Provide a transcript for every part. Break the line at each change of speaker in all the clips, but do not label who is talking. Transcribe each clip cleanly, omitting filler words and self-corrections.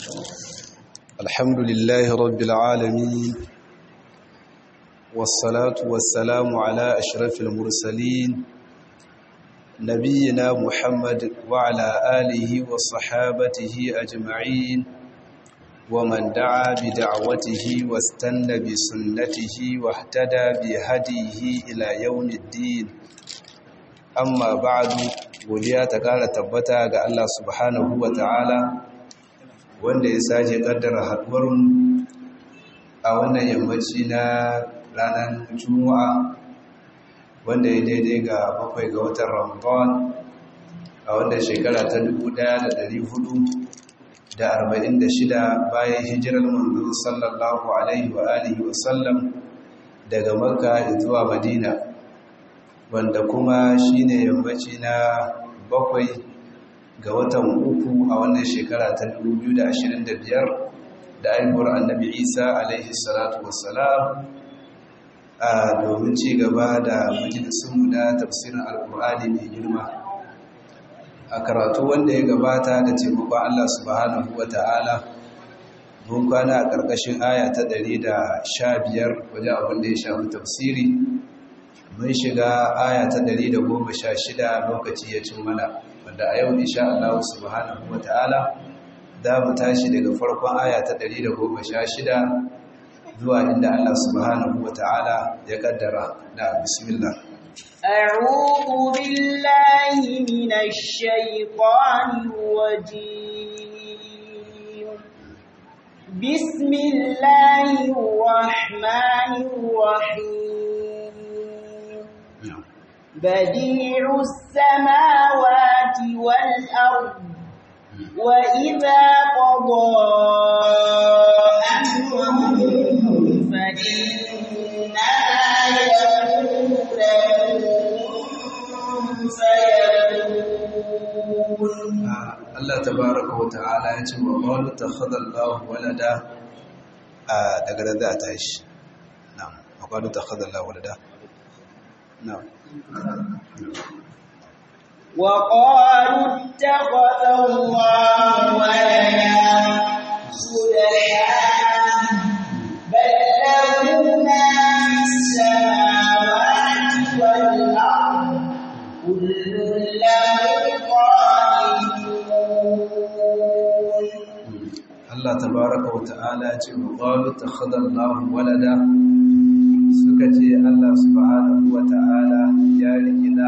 الحمد لله رب العالمين والصلاة والسلام على أشرف المرسلين نبينا محمد وعلى آله وصحابته أجمعين ومن دعا بدعوته واستنى بسنته واهتدى بهديه إلى يوم الدين أما بعد godiya ta ƙara tabbata ga Allah subhanahu wa ta'ala wanda ya sake ƙaddara haɗuwarmu a wannan yammaci na ranar Juma'a wanda ya daidai ga 7 ga watan Ramadan a wannan shekara ta 1446 bayan hijirar manzo sallallahu alaihi wa alihi wa sallam daga Makka zuwa Madina wanda kuma shine yammaci na 7 ga watan 3 a wannan shekara ta 2025 da aihuwar annabi Isa alaihi salatu wassalam domin ci gaba da majalisunmu na tafsirin alkur'ani mai girma a karatu wanda ya gabata da taimakon Allah subhanahu wa ta'ala mun kwana a ƙarƙashin aya ta 115 wajen abin da ya shafi tafsiri mun shiga aya ta 116 lokaci ya cin mana wanda a yau insha Allah subhanahu wata'ala za mu tashi daga farkon aya ta 116 zuwa inda Allah subhanahu wata'ala ya kaddara da bismillah
a'udhu billahi minash shaitanir rajim bismillahir rahmanir rahim بديع السماوات والأرض وإذا قضى أمرا فإنما يقول فيكون
الله تبارك وتعالى يقول وقالوا اتخذ الله ولدا daga da ta shi na'am وقالوا اتخذ الله ولدا نعم
وقالوا اتخذ الله ولدا سبحانه بل له ما في السماوات والأرض كل له قانتون
الله تبارك وتعالى وقالوا اتخذ الله ولدا suka ce Allah subhanahu wa ta'ala ya rikida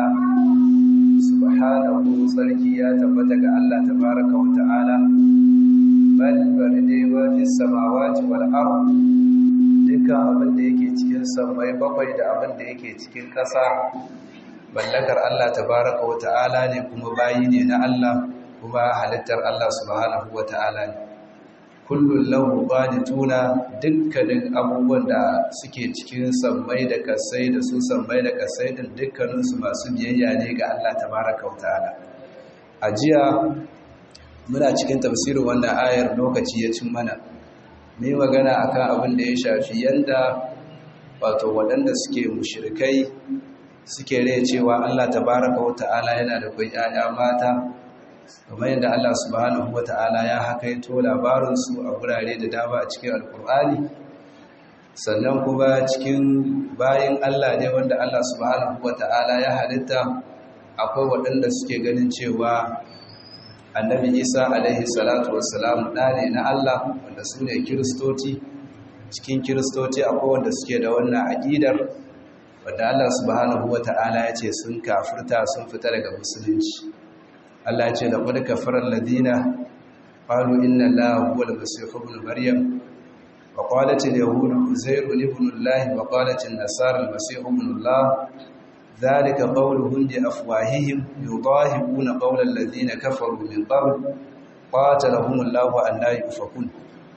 subhanahu sarki ya tabbata ga Allah tabaraka wa ta'ala bal dai wa fis samawati wal ard dukkan abin da yake cikin samai bakwai da abin da yake cikin ƙasa ballakar Allah tabaraka wa ta'ala ne kuma bayi ne na Allah kuma halittar Allah subhanahu wa ta'ala ne kullun lahu qanituna dukkanin abubuwan da suke cikin sammai da kasai da su sammai da kasai din dukkanin su masu biyayya ne ga Allah tabaaraka wataala a jiya muna cikin tafsirin wannan ayar lokaci ya cin mana mai magana akan abin da ya shafi yanda wato waɗanda suke mushrikai suke rai cewa Allah tabaaraka wataala yana da kai ƴaƴa mata kamar yadda Allah subhanahu wata'ala ya hakaito labarinsu a gurare da dama a cikin alkur'ani sannan kuma cikin bayin Allah ne wanda Allah subhanahu wata'ala ya halitta akwai waɗanda suke ganin cewa annabi Isa alaihi salatu wassalam ɗa ne na Allah wanda su ne kiristoci cikin kiristoci akwai wanda suke da wannan aƙidar wanda Allah subhanahu wata'ala ya ce sun kafirta sun fita daga musulunci Allah ce da qad kafara alladhina qalu inna allaha huwa al-masih ibn maryam wa qalat al-yahud uzair ibn allah wa qalat an-nasara al-masih ibn allah dhalika qawluhum bi afwahihim yudahibuna qawla alladhina kafaru min qabl qatalahum allah an la yufakun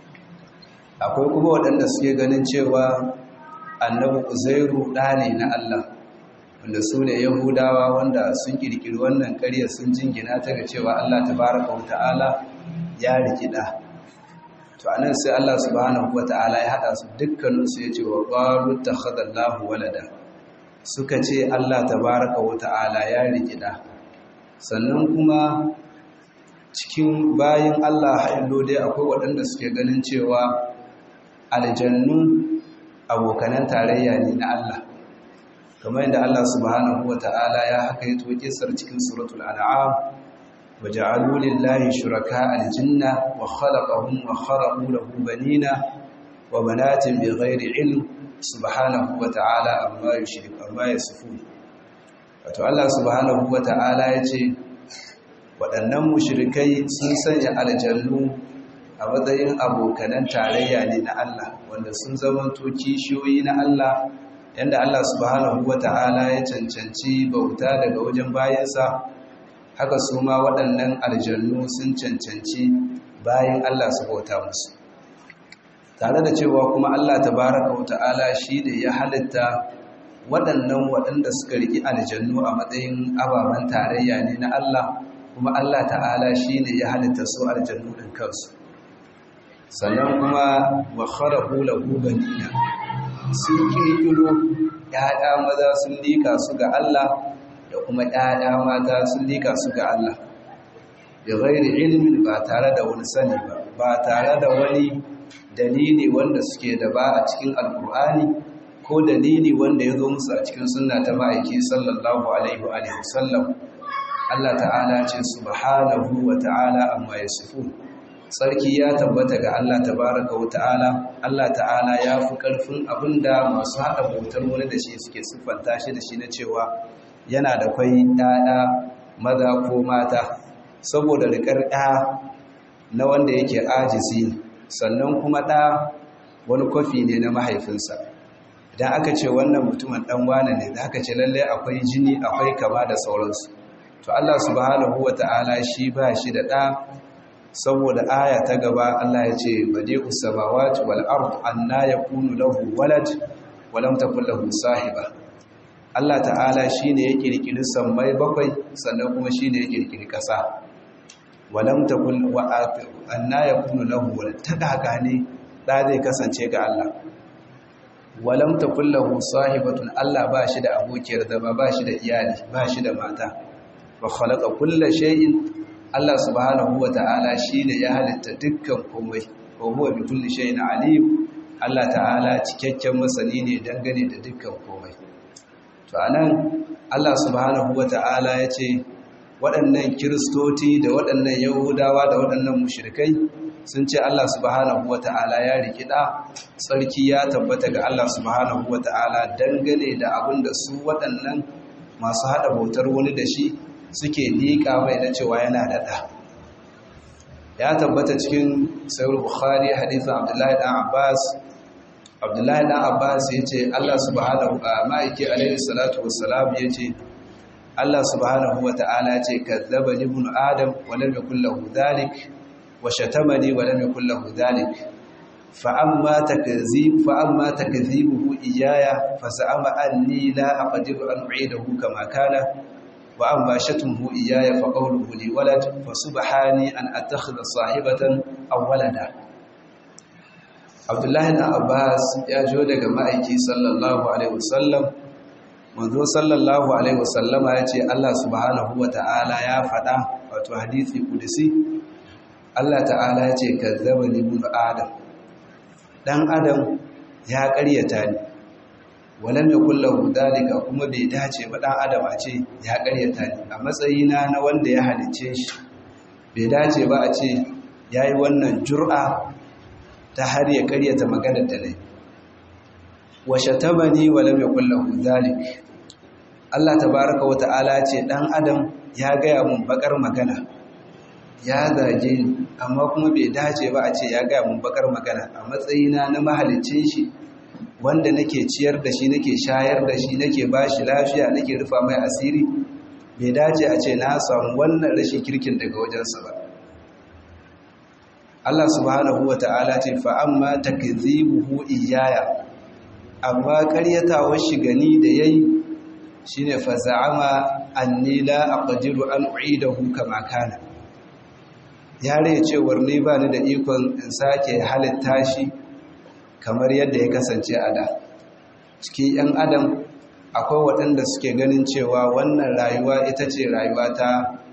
akwai kuma wadanda suke ganin cewa annabi uzairu da ne na Allah wanda su ne yahudawa wanda sun kirkiri wannan ƙarya sun jingina ta ga cewa Allah tabaraka wa ta'ala ya rikida to anan sai Allah subhanahu wa ta'ala ya hada su dukkanin su yace wa qalu takhadallahu walada suka ce Allah tabaraka wa ta'ala ya rikida sannan kuma cikin bayin Allah hailo dai akwai waɗanda suke ganin cewa aljannu abokanan tarayya ne na Allah kamar yadda Allah subhanahu wata'ala ya haka yi kisar cikin suratul an'am waja'alu lillahi shuraka aljinna wa khalaqahum wa kharaqu lahu banina wa banatin bighairi ilm subhanahu wata'ala amma yushriku amma yasifun. Wato Allah subhanahu wata'ala yace waɗannan mushrikai sun sanya aljannu a matsayin abokanan tarayya ne na Allah wanda sun zamanto kishiyoyi na Allah yanda Allah subhanahu wata'ala ya cancanci bauta daga wajen bayansa haka su ma waɗannan aljannu sun cancanci bayan Allah su bauta musu tare da cewa kuma Allah tabaraka wata'ala shi ne ya halitta waɗannan waɗanda suka riƙi aljannu a matsayin ababen tarayya ne na Allah kuma Allah ta'ala shi ne ya halitta su aljannu ɗin kansu sannan kuma wa kharaqu lahu banina sun kirkiro ƴaƴa maza sun lika su ga Allah da kuma ƴaƴa mata sun lika su ga Allah da ghairi ilmin ba tare da wani sani ba tare da wani dalili wanda suke da ba a cikin alkur'ani ko dalili wanda ya zo musu a cikin sunna ta ma'aiki sallallahu alaihi wa sallam. Allah ta'ala ce subhanahu wa ta'ala amma yasifun. Sarki ya tabbata ga Allah tabaraka wa ta'ala. Allah ta'ala ya fi ƙarfin abinda masu haɗa bautar wani da shi suke siffanta shi da shi na cewa yana da kwai ɗaya maza ko mata saboda riƙar ɗa na wanda yake ajizi sannan kuma ɗa wani kwafi ne na mahaifinsa. Idan aka ce wannan mutumin ɗan wane ne da aka ce lallai akwai jini akwai kama da sauransu. To Allah subhanahu wa ta'ala shi ba shi da ɗa saboda aya ta gaba Allah ya ce badi'us samawati wal ard anna yakunu lahu walad wa lam takul lahu sahiba. Allah ta'ala shine ya kirkiri sammai bakwai sannan kuma shine ya kirkiri ƙasa. Wa lam takul wa anna yakunu lahu walad taka ne da zai kasance ga Allah. Wa lam takul lahu sahibatun Allah ba shi da abokiyar zama ba shi da iyali ba shi da mata. Wa khalaqa kulla shay'in Allah subhanahu wa ta'ala shine ya halitta dukkan komai wa huwa bi kulli shay'in alim. Allah ta'ala cikakken masani ne dangane da dukkan komai. To anan Allah subhanahu wa ta'ala yace waɗannan kiristoti da waɗannan yahudawa da waɗannan mushrikai sun ce Allah subhanahu wa ta'ala ya rikida sarki ya tabbata ga Allah subhanahu wa ta'ala dangane da abinda su waɗannan masu hada bautar wani da shi suke liƙa mai na cewa yana da ɗa. Ya tabbata cikin Sahih Bukhari hadisin Abdullahi dan Abbas yace Allah subhanahu wa ma'aiki alaihi salatu wassalam yace Allah subhanahu wa ta'ala yace kadzabani ibn adam wa lam yakul lahu dhalik wa shatamani wa lam yakul lahu dhalik fa amma takdhibuhu iyaya fa za'ama anni la aqdiru an u'idahu kama kana وأما شتمه إياي فقوله لي ولد فسبحاني أن أتخذ صاحبة أو ولدا. عبد الله بن عباس يا جودة مائكي صلى الله عليه وسلم منذ صلى الله عليه وسلم يأتي الله سبحانه وتعالى يا فتى وتحديث قدسي الله تعالى يأتي كذبني ابن آدم دان آدم يا قريتاني walam yakul lahu dalika kuma bai dace ba dan adam a ce ya karyata ni a matsayina na wanda ya halice shi bai dace ba a ce yayi wannan jur'a ta har ya karyata maganar da nayi wa shatabani walam yakul lahu dalik Allah tabaaraka wa ta'ala ce dan adam ya gaya mun bakar magana ya zage ni amma kuma bai dace ba a ce ya gaya mun bakar magana a matsayina na mahalicin shi wanda nake ciyar da shi nake shayar da shi nake bashi lafiya nake rufa mai asiri bai dace a ce na samu wannan rashin kirkin daga wajensa ba. Allah subhanahu wa ta'ala ce fa amma takdhibuhu iyaya amma karyatawar shi gani da yayi shine fa za'ama anni la aqdiru an u'idahu kama kana yare cewar ni ba ni da ikon in sake halitta shi kamar yadda ya kasance a da. Cikin 'yan adam akwai waɗanda suke ganin cewa wannan rayuwa ita ce rayuwa ta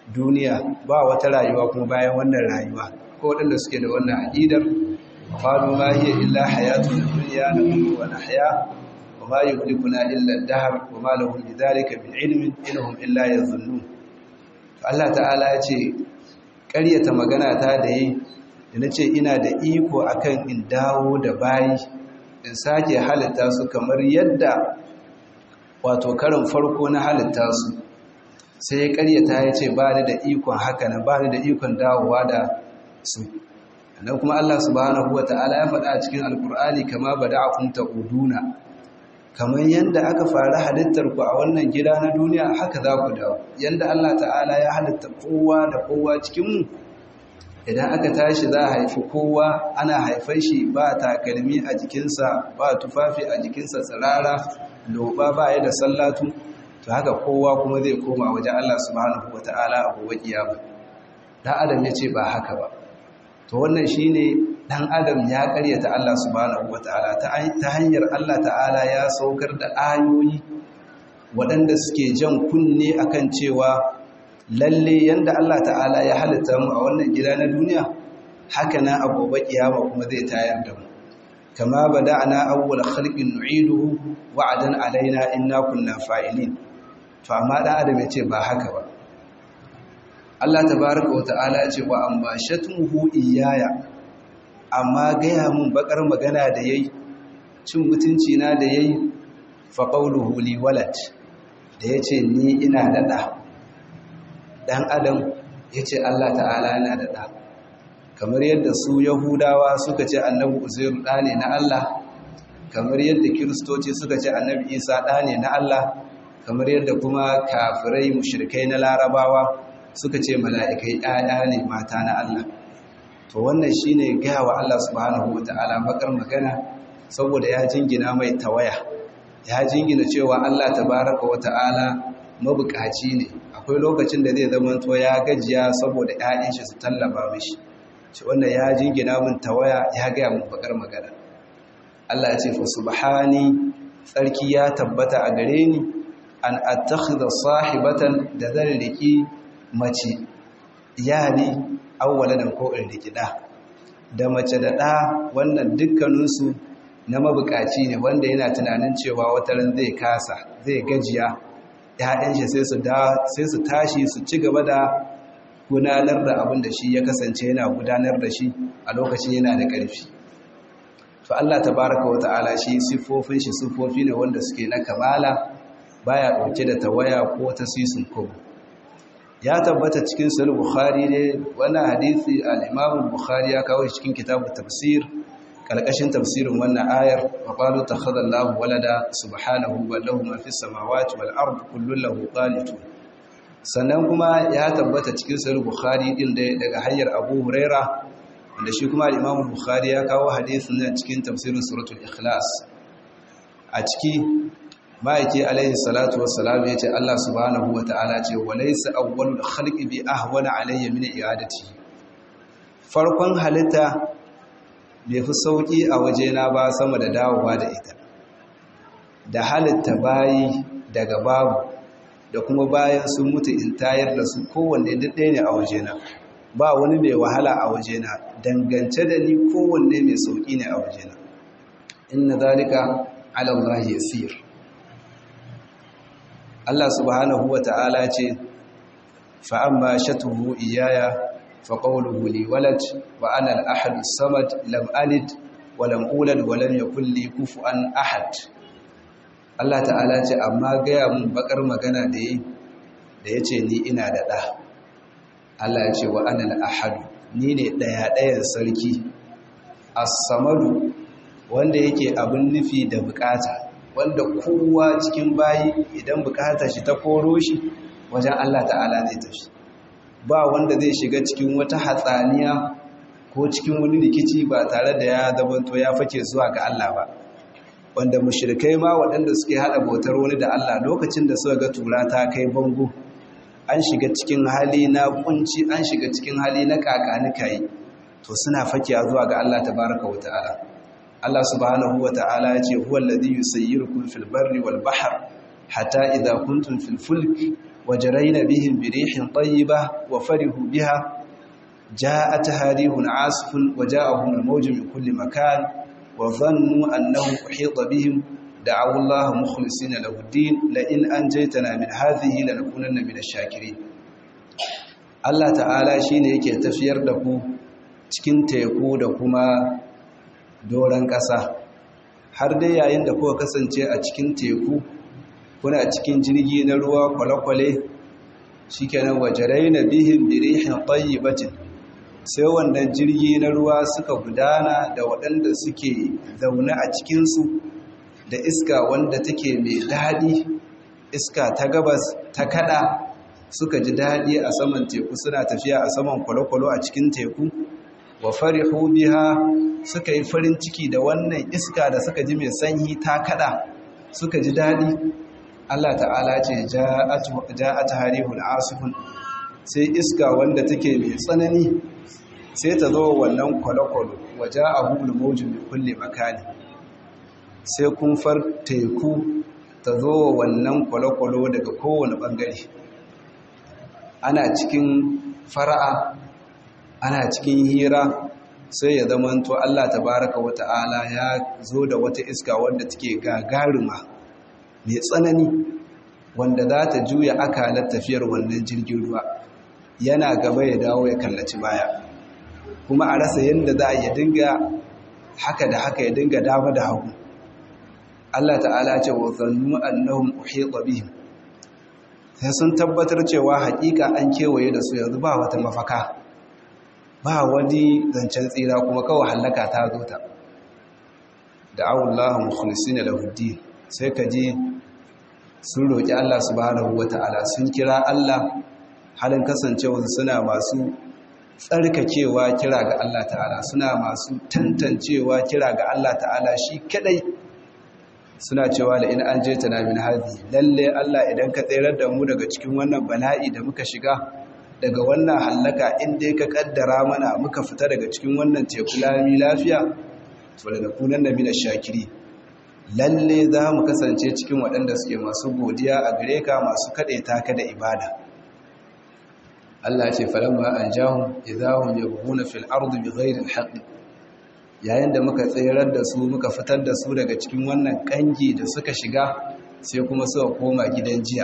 duniya ba wata rayuwa kuma bayan wannan rayuwa ko waɗanda suke da wannan aqidar qalu ma hiya illa hayatuna dunya namutu wa nahya wa ma yuhlikuna illa ad-dahr wa ma lahum bidhalika min ilmin innahum illa yadhunnun. Allah ta'ala ya ce ƙaryata magana ta da yi da nace ina da iko akan in dawo da bayi in sake halitta su kamar yadda wato karin farko na halitta su, sai ya karyata ya ce ba ni da ikon haka nan, ba ni da ikon dawowa da su. Nan kuma Allah subhanahu wa ta'ala ya faɗa a cikin alkur'ani kama bada'akum ta'uduna, kamar yadda aka fara halittar ku a wannan gida na duniya haka za ku dawo. Yadda Allah ta'ala ya halitta kowa da kowa cikinmu, idan aka tashi za a haifi kowa ana haifar shi ba takalmi a jikinsa, ba tufafi a jikinsa tsirara, loba ba ya da sallatu, to haka kowa kuma zai koma wajen Allah subhanahu wata'ala a gobe kiyama. Dan adam ya ce ba haka ba, to wannan shine dan adam ya karyata Allah subhanahu wata'ala ta hanyar Allah ta'ala ya saukar da ayoyi waɗanda suke jan kunne akan cewa lalle yanda Allah ta'ala ya halitta mu a wannan gida na duniya haka na a gobe kiyama kuma zai tayar da mu. Kama bada'na awwal khalqin nu'iduhu wa'adan alaina inna kunna fa'ilin. To amma dan adam ya ce ba haka ba. Allah tabaaraka wa ta'ala ya ce wa amma shatmuhu iyaya, amma gaya mun bakar magana da yayi, cin mutunci na da yayi, fa qawluhu li walad, da yace ni ina da da. Dan adam yace Allah ta'ala yana da da, kamar yadda su Yahudawa suka ce annabi Uzairu da ne na Allah, kamar yadda Kiristoci suka ce annabi Isa da ne na Allah, kamar yadda kuma kafirai mushrikai na Larabawa suka ce mala'ikai ɗaya ne mata na Allah. To wannan shine gaya wa Allah subhanahu wata'ala bakar magana, saboda ya jingina mai tawaya, ya jingina cewa Allah tabaraka wata'ala mabukaci ne. Akwai lokacin da zai zama to ya gajiya saboda ƴaƴan shi su tallaba mishi. Ce wannan ya jingina min tawaya, ya gaya min bakar magana. Allah ya ce fa subhani, tsarki ya tabbata a gare ni, an attakhidha sahibatan, da zan riki mace iyali awwaladan ko in riki da mace da ɗa, wannan dukkaninsu na mabukaci ne wanda yana tunanin cewa wataran zai kasa, zai gajiya, ‘ya'yan shi sai su tashi su ci gaba da gudanar da abin da shi ya kasance yana gudanar da shi a lokacin yana da ƙarfi. To Allah tabaraka wa ta'ala shi siffofin shi siffofi ne wanda suke na kamala, baya ɗauke da tawaya ko ta sisin kobo. Ya tabbata cikin sahih Bukhari ne wannan hadisi, al-Imam Bukhari ya kawo shi cikin kitabut tafsir kalkashin tafsirin wannan ayar, wa qalu takhadha Allahu walada subhanahu wa lahu ma fis samawati wal ardi kullun lahu qanitun. Sannan kuma ya tabbata cikin sahih Bukhari din daga hanyar Abu Huraira, wanda shi kuma al-Imam Bukhari ya kawo hadisin nan cikin tafsirin suratul Ikhlas. A ciki ma'aiki alaihi salatu wassalam ya ce Allah subhanahu wa ta'ala ce wa laysa awwalul khalqi bi ahwana alayya min i'adati. Farkon halitta bai fi sauki a wajena ba sama da dawowa da ita, da halitta bayi daga babu, da kuma bayan sun mutu in tayar da su, kowanne duk ɗaya ne a wajena, ba wani mai wahala a wajena, dangance da ni kowanne mai sauki ne a wajena. Inna zalika ala Allah yasir. Allah subhanahu wa ta'ala ce fa amma shatuhu iyaya فقوله لي ولد وأنا الأحد الصمد لم ألد ولم أولد ولم يكن لي كفوا أحد. Allah ta'ala ce amma gaya mun bakar magana da ya ce ni ina da ɗa. Allah ya ce wa ana al-ahadu, ni ne ɗaya-ɗayan sarki, as-samadu, wanda yake abin nufi da bukata, wanda kowa cikin bayi idan bukata shi ta koro shi wajen Allah ta'ala zai tafi. Ba wanda zai shiga cikin wata hatsaniya ko cikin wani rikici ba tare da ya zamanto ya fake zuwa ga Allah ba. Wanda mushrikai ma waɗanda suke haɗa bautar wani da Allah, lokacin da suka ga tura ta kai bango, an shiga cikin hali na kunci, an shiga cikin hali na kakanikai, to suna fakiya zuwa ga Allah tabaraka wa ta'ala. Allah subhanahu wa ta'ala ya ce huwa alladhi yusayyirukum fil barri wal bahr hatta idha kuntum fil fulk وجرين بهم بريح طيبة وفرحوا بها جاءتها ريح عاصف وجاءهم الموج من كل مكان وظنوا أنهم أحيط بهم دعوا الله مخلصين له الدين لئن أنجيتنا من هذه لنكونن من الشاكرين. Allah ta'ala shi ne yake tafiyar da ku cikin teku da kuma doron ƙasa har dai yayin da kuka kasance a cikin teku kuna cikin jirgi na ruwa kwale-kwale shikenan wajaraina bihim birihin tayyibatin sai wannan jirgi na ruwa suka gudana da waɗanda suke zaune a cikinsu da iska wanda take mai daɗi iska ta gabas ta kada suka ji daɗi a saman teku suna tafiya a saman kwale-kwale a cikin teku wa farihu biha suka yi farin ciki da wannan iska da suka ji mai sanyi ta kada suka ji daɗi. Allah ta'ala ce ja'at harihul asifun sai iska wanda take mai tsanani sai ta zo wannan kwale-kwale wa ja'ahul mawju min kulli makani sai kumfar teku ta zo wannan kwale-kwale daga kowane bangare. Ana cikin fara'a ana cikin hira sai ya zamanto Allah tabaraka wa ta'ala ya zo da wata iska wanda take gagaruma mai tsanani wanda za ta juya akalar tafiyar wannan jirgin ruwa yana gaba ya dawo ya kallaci baya kuma a rasa yadda za a yi dinga haka da haka ya dinga dama da hagu. Allah ta'ala ce wa zannu annahum uhita bihim sai sun tabbatar cewa hakika an kewaye da su yanzu ba wata mafaka ba wani zancen tsira kuma kawai hallaka ta zo ta da'awullahu mukhlisina lahu din sai ka ji sun roki Allah subhanahu wataala sun kira Allah halin kasancewa suna masu tsarkakewa kira ga Allah ta'ala suna masu tantancewa kira ga Allah ta'ala shi kadai suna cewa la in anjaytana min hadhi lalle Allah idan ka tsayar da mu daga cikin wannan bala'i da muka shiga daga wannan hallaka in dai ka kaddara mana muka fita daga cikin wannan teku lami lafiya to la nakunanna min ash-shakiri lalle za mu kasance cikin waɗanda suke masu godiya a gare ka masu kadaita ka da ibada. Allah ya ce falamma anjahum idahum yabghuna fil ardi bighayri al-haqq yayin da muka tsayar da su muka fitar da su daga cikin wannan kangi da suka shiga sai kuma suka koma gidan jiya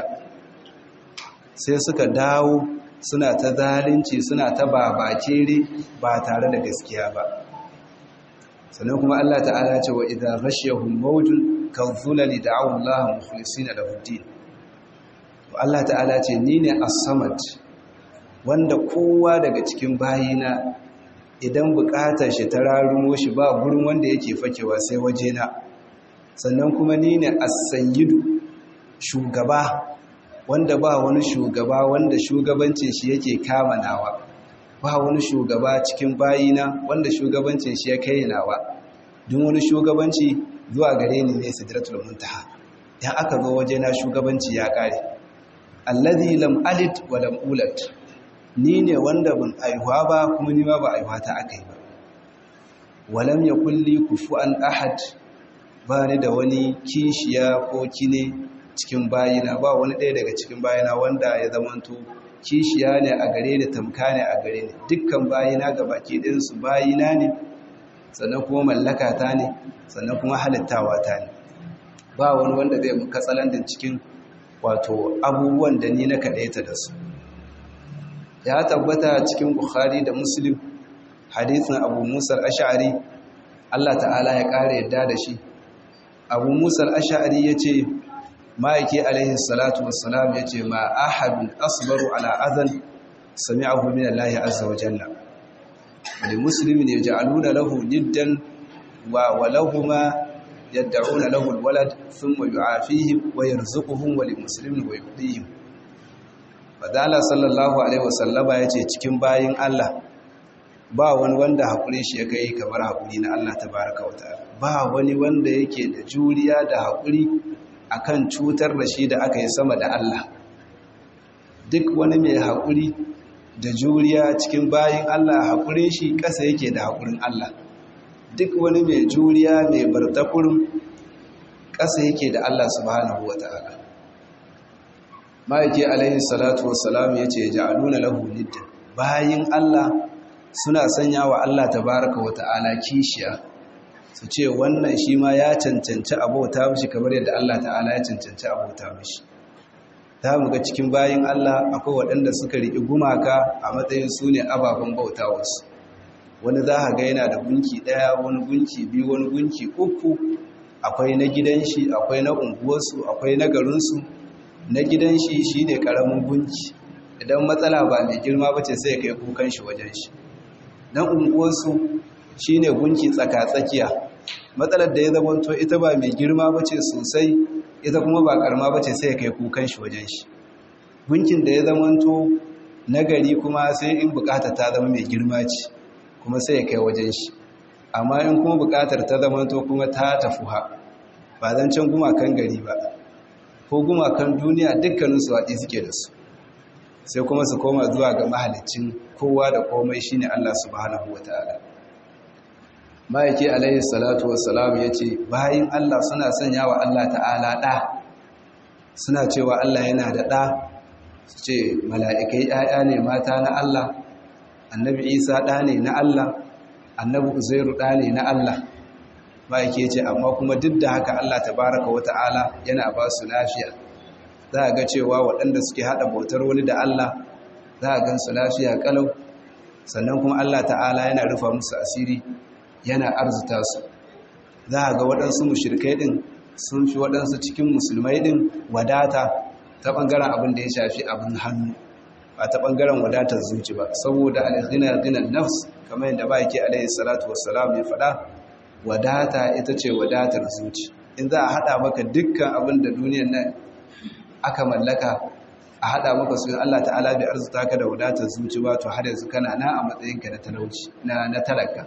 sai suka dawo suna ta zalunci suna ta babakere ba tare da gaskiya ba. Sannan kuma Allah ta'ala ce wa idza ghashiyahum mawjun kadhulali da'u Allah mukhlisina lahu din. Allah ta'ala ce ni ne as-samad wanda kowa daga cikin bayina idan bukatar shi ta rarumo shi ba gurin wanda yake fakewa sai wajena. Sannan kuma ni ne as-sayyidu shugaba wanda ba wani shugaba wanda shugabancin shi yake kama nawa ba wani shugaba cikin bayina wanda shugabancin shi ya kai nawa duk wani shugabanci zuwa gare ni ne sidratul muntaha dan aka zo wajena shugabanci ya kare. Allazi lam alid wa lam ulad ni ne wanda ban aihuwa ba kuma ni ma ba aihuwa ta akai ba. Walam yakul li kufuwan ahad ba ni da wani kishiya ko kine cikin bayina ba wani ɗaya daga cikin bayina wanda ya zamanto kishiya ne a gare ni tamka ne a gare ni dukkan bayina ga baki ɗinsu bayina ne sannan kuma mallaka ta ne sannan kuma halittawa ta ne ba wani wanda zai muka tsalandin cikin wato abubuwan da ni na kaɗaita da su. Ya tabbata cikin Bukhari da Muslim hadisin Abu Musa al-Ash'ari Allah ta'ala ya ƙara yadda da shi. Abu Musa al-Ash'ari yace ma'aiki alaihi salatu wassalam yace ma ahadun asbaru ala adhan sami'ahu min Allah azza wa jalla. Wal muslimin yaj'aluna lahu niddan wa walahuma yad'una lahu al-walad thumma yu'afihim wa yarzuquhum wa lil muslimin wa yu'tihim. Fadala sallallahu alaihi wasallama yace cikin bayin Allah ba wani wanda hakuri shi ya kai kamar hakuri na Allah tabaaraka wa ta'ala. Ba wani wanda yake da juriya da hakuri akan cutar da shi da aka yi sama da Allah. Duk wani mai hakuri da juriya cikin bayin Allah hakurin shi kasa yake da hakurin Allah. Duk wani mai juriya mai bartakurin kasa yake da Allah subhanahu wa ta'ala. ma'aiki alaihi salatu wassalam ya ce ja'aluna lahu nidda bayin Allah suna sanya wa Allah tabaraka wa ta'ala kishiya su ce wannan shi ma ya cancanci abota mishi kamar yadda Allah ta'ala ya cancanci abota mishi. Ta mu ga cikin bayin Allah akwai waɗanda suka riƙi gumaka a matsayin su ne ababen bautawarsu. Wani za a ga yana da gunki ɗaya, wani gunki biyu, wani gunki uku, akwai na gidan shi, akwai na unguwarsu, akwai na garinsu. Na gidan shi shi ne ƙaramin gunki, idan matsala ba mai girma ba ce sai ya kai kukan shi wajen shi. Na unguwarsu shi ne gunki tsaka-tsakiya, matsalar da ya zamanto ita ba mai girma ba ce sosai, ita kuma ba ƙarama ba ce sai ya kai kukan shi wajen shi. Gunkin da ya zamanto na gari kuma sai in bukata ta zama mai girma ce, kuma sai ya kai wajen shi. Amma in kuma bukatar ta zamanto kuma ta tafuha, ba zan can gumakan gari ba, ko gumakan duniya dukkaninsu waɗi suke da su, sai kuma su koma zuwa ga mahalicin kowa da komai shine Allah subhanahu wa ta'ala. Ma'aiki alaihi salatu wassalam ya ce bayin Allah suna sanya wa Allah ta'ala ɗa, suna cewa Allah yana da ɗa, su ce mala'ikai ‘ya'ya ne mata na Allah, annabi Isa ɗa ne na Allah, annabi Uzairu ɗa ne na Allah. Ma'aiki ya ce amma kuma duk da haka Allah tabaraka wa ta'ala yana ba su lafiya. Za a ga cewa waɗanda suke haɗa bautar wani da Allah za a gan su lafiya ƙalau, sannan kuma Allah ta'ala yana rufa musu asiri, yana arzuta su. Za a ga waɗansu mushrikai ɗin sun fi waɗansu cikin musulmai ɗin wadata ta ɓangaren abin da ya shafi abin hannu, ba ta ɓangaren wadatar zuci ba, saboda alghina ghinan nafs kamar yadda ba yake alaihi salatu wassalam ya faɗa, wadata ita ce wadatar zuci. In za a haɗa maka dukkan abin da duniyar nan aka mallaka, a haɗa maka su Allah ta'ala bai arzuta ka da wadatar zuci ba, to har yanzu kana na a matsayinka na talauci na talaka.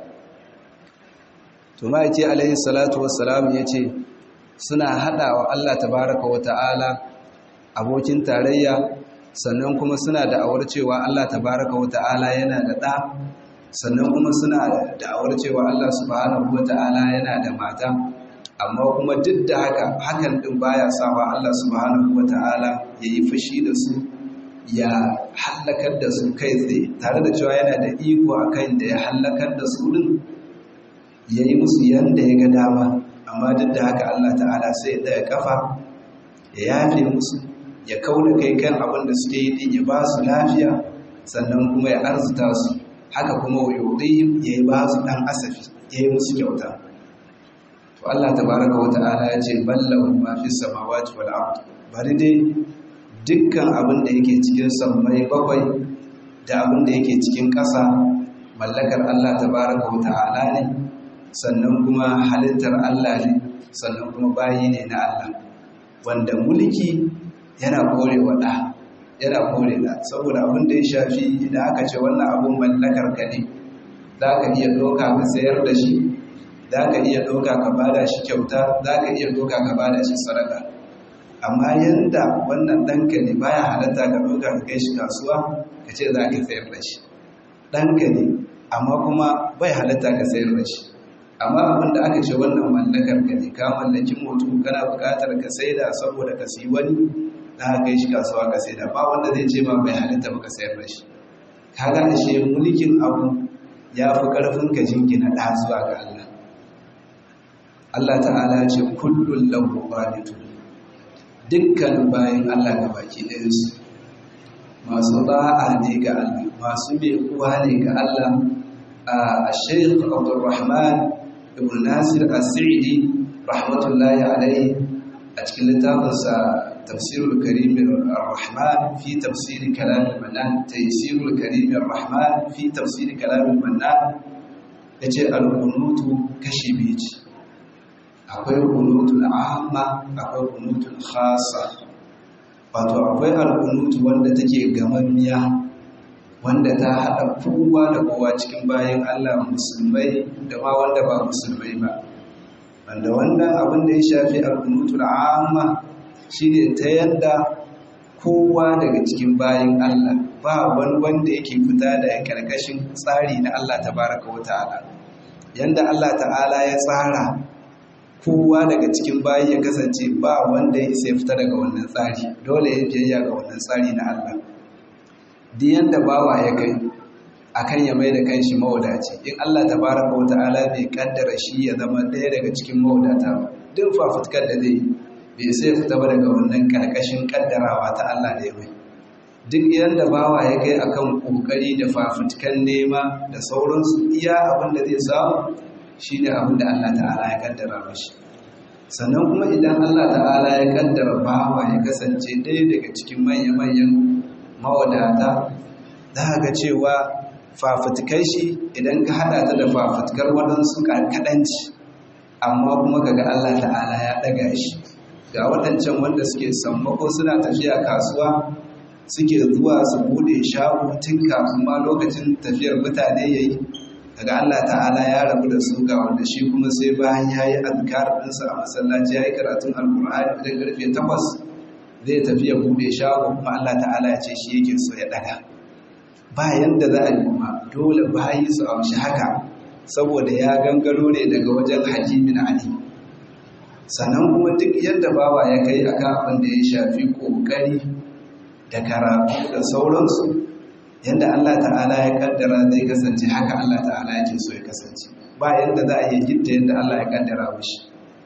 To ma yake alaihi salatu wassalam ya ce suna haɗa wa Allah tabaraka wa ta'ala abokin tarayya, sannan kuma suna da'awar cewa Allah tabaraka wa ta'ala yana da ɗa, sannan kuma suna da'awar cewa Allah subhanahu wa ta'ala yana da mata. Amma kuma duk da haka hakan din baya sawa Allah subhanahu wa ta'ala ya yi fushi da su, ya hallakar da su kai tsaye, tare da cewa yana da iko akan da ya hallakar da su din, ya yi musu yanda ya ga dama. Amma duk da haka Allah ta'ala sai ya ɗaya kafa, ya yafe musu, ya kauna kai kan abin da suke yi din, ya ba su lafiya, sannan kuma ya arzuta su. Haka kuma wa yudhim ya yi ba su ɗan asafi, ya yi musu kyauta. To Allah tabaraka wa ta'ala ya ce ballahu ma fi samawati wal ard, bari dai dukkan abin da yake cikin sammai bakwai da abin da yake cikin ƙasa mallakar Allah tabaraka wa ta'ala ne, sannan kuma halittar Allah ne, sannan kuma bayi ne na Allah, wanda mulki yana korewa ɗa, yana kore da, saboda abin da ya shafi idan aka ce wannan abin mallakar ka ne, za ka iya ɗauka ka sayar da shi, za ka iya ɗauka ka bada shi kyauta, za ka iya ɗauka ka bada shi sadaka. Amma yanda wannan ɗanka ne baya halatta ka ɗauka ka kai shi kasuwa ka ce za ka sayar da shi. Ɗanka ne amma kuma bai halatta ka sayar da shi. Amma abin da aka ce wannan mallakar ka ne, ka mallaki mutum kana buƙatar ka saida saboda ka siyi wani, za ka kai shi kasuwa ka saida, ba wanda zai ce ma bai halatta ba ka sayar da shi. Kaga ashe mulkin abu ya fi ƙarfin ka jingina ɗa zuwa ga Allah. Allah ta'ala ce kullun lahu qanitun, dukkan bayan Allah ga baki ɗayansu masu ba'a ne ga Allah, masu mai kuwa ne ga Allah. A Sheikh Abdurrahman ibn Nasir As-Sa'idi rahmatullahi alaihi a cikin littafinsa Tafsirul Karim Ar-Rahman fi tafsir kalam al-Mannan, Taysirul Karim Ar-Rahman fi tafsir kalam al-Mannan, yace al-qunutu kashi biyu ce, akwai qunutul amma, akwai qunutul khassa. Wato akwai al-qunutu wanda take gamammiya, wanda ta haɗa kowa da kowa cikin bayan Allah, musulmai da ma wanda ba musulmai ba. Wanda wannan abin da ya shafi al-qunutul amma shine ta yanda kowa daga cikin bayan Allah ba wani wanda yake fita da karkashin tsari na Allah tabaraka wa ta'ala. Yanda Allah ta'ala ya tsara kowa daga cikin bayi ya kasance ba wanda ya isa fita daga wannan tsari, dole ya biyayya ga wannan tsari na Allah. Duk yanda bawa ya kai akan ya mai da kanshi mawadaci, in Allah tabaraka wa ta'ala bai kaddara shi ya zama ɗaya daga cikin mawadata ba, duk fafutukar da zai bai sai fita ba daga wannan karkashin kaddarawa ta Allah da ya mai. Duk yanda bawa ya kai akan kokari da fafutukan nema da sauransu, iya abin da zai samu shine abin da Allah ta'ala ya kaddara mashi. Sannan kuma idan Allah ta'ala ya kaddara bawa ya kasance ɗaya daga cikin manya-manyan mawadata, za ga cewa fafutukai shi idan ka hada ta da fafutukar waɗansu kaɗanci, amma kuma kaga Allah ta'ala ya ɗaga shi. Ga waɗancan wanda suke sammako suna tafiya kasuwa, suke zuwa su bude shago tun kafin ma lokacin tafiyar mutane yayi, kaga Allah ta'ala ya rabu da su. Ga wanda shi kuma sai bayan yayi azkar ɗinsa a masallaci, yayi karatun alqur'ani idan karfe 8 zai tafi ya bude shago, kuma Allah ta'ala ya ce shi yake so ya daga. Ba yanda za a yi kuma dole bayi su amshi haka, saboda ya gangaro ne daga wajen hakimin ali. Sannan kuma duk yadda bawa ya kai akan abin da ya shafi kokari da karatu da sauransu, yadda Allah ta'ala ya kaddara zai kasance haka Allah ta'ala yake so ya kasance. Ba yadda za a yi gidda yadda Allah ya kaddara mishi.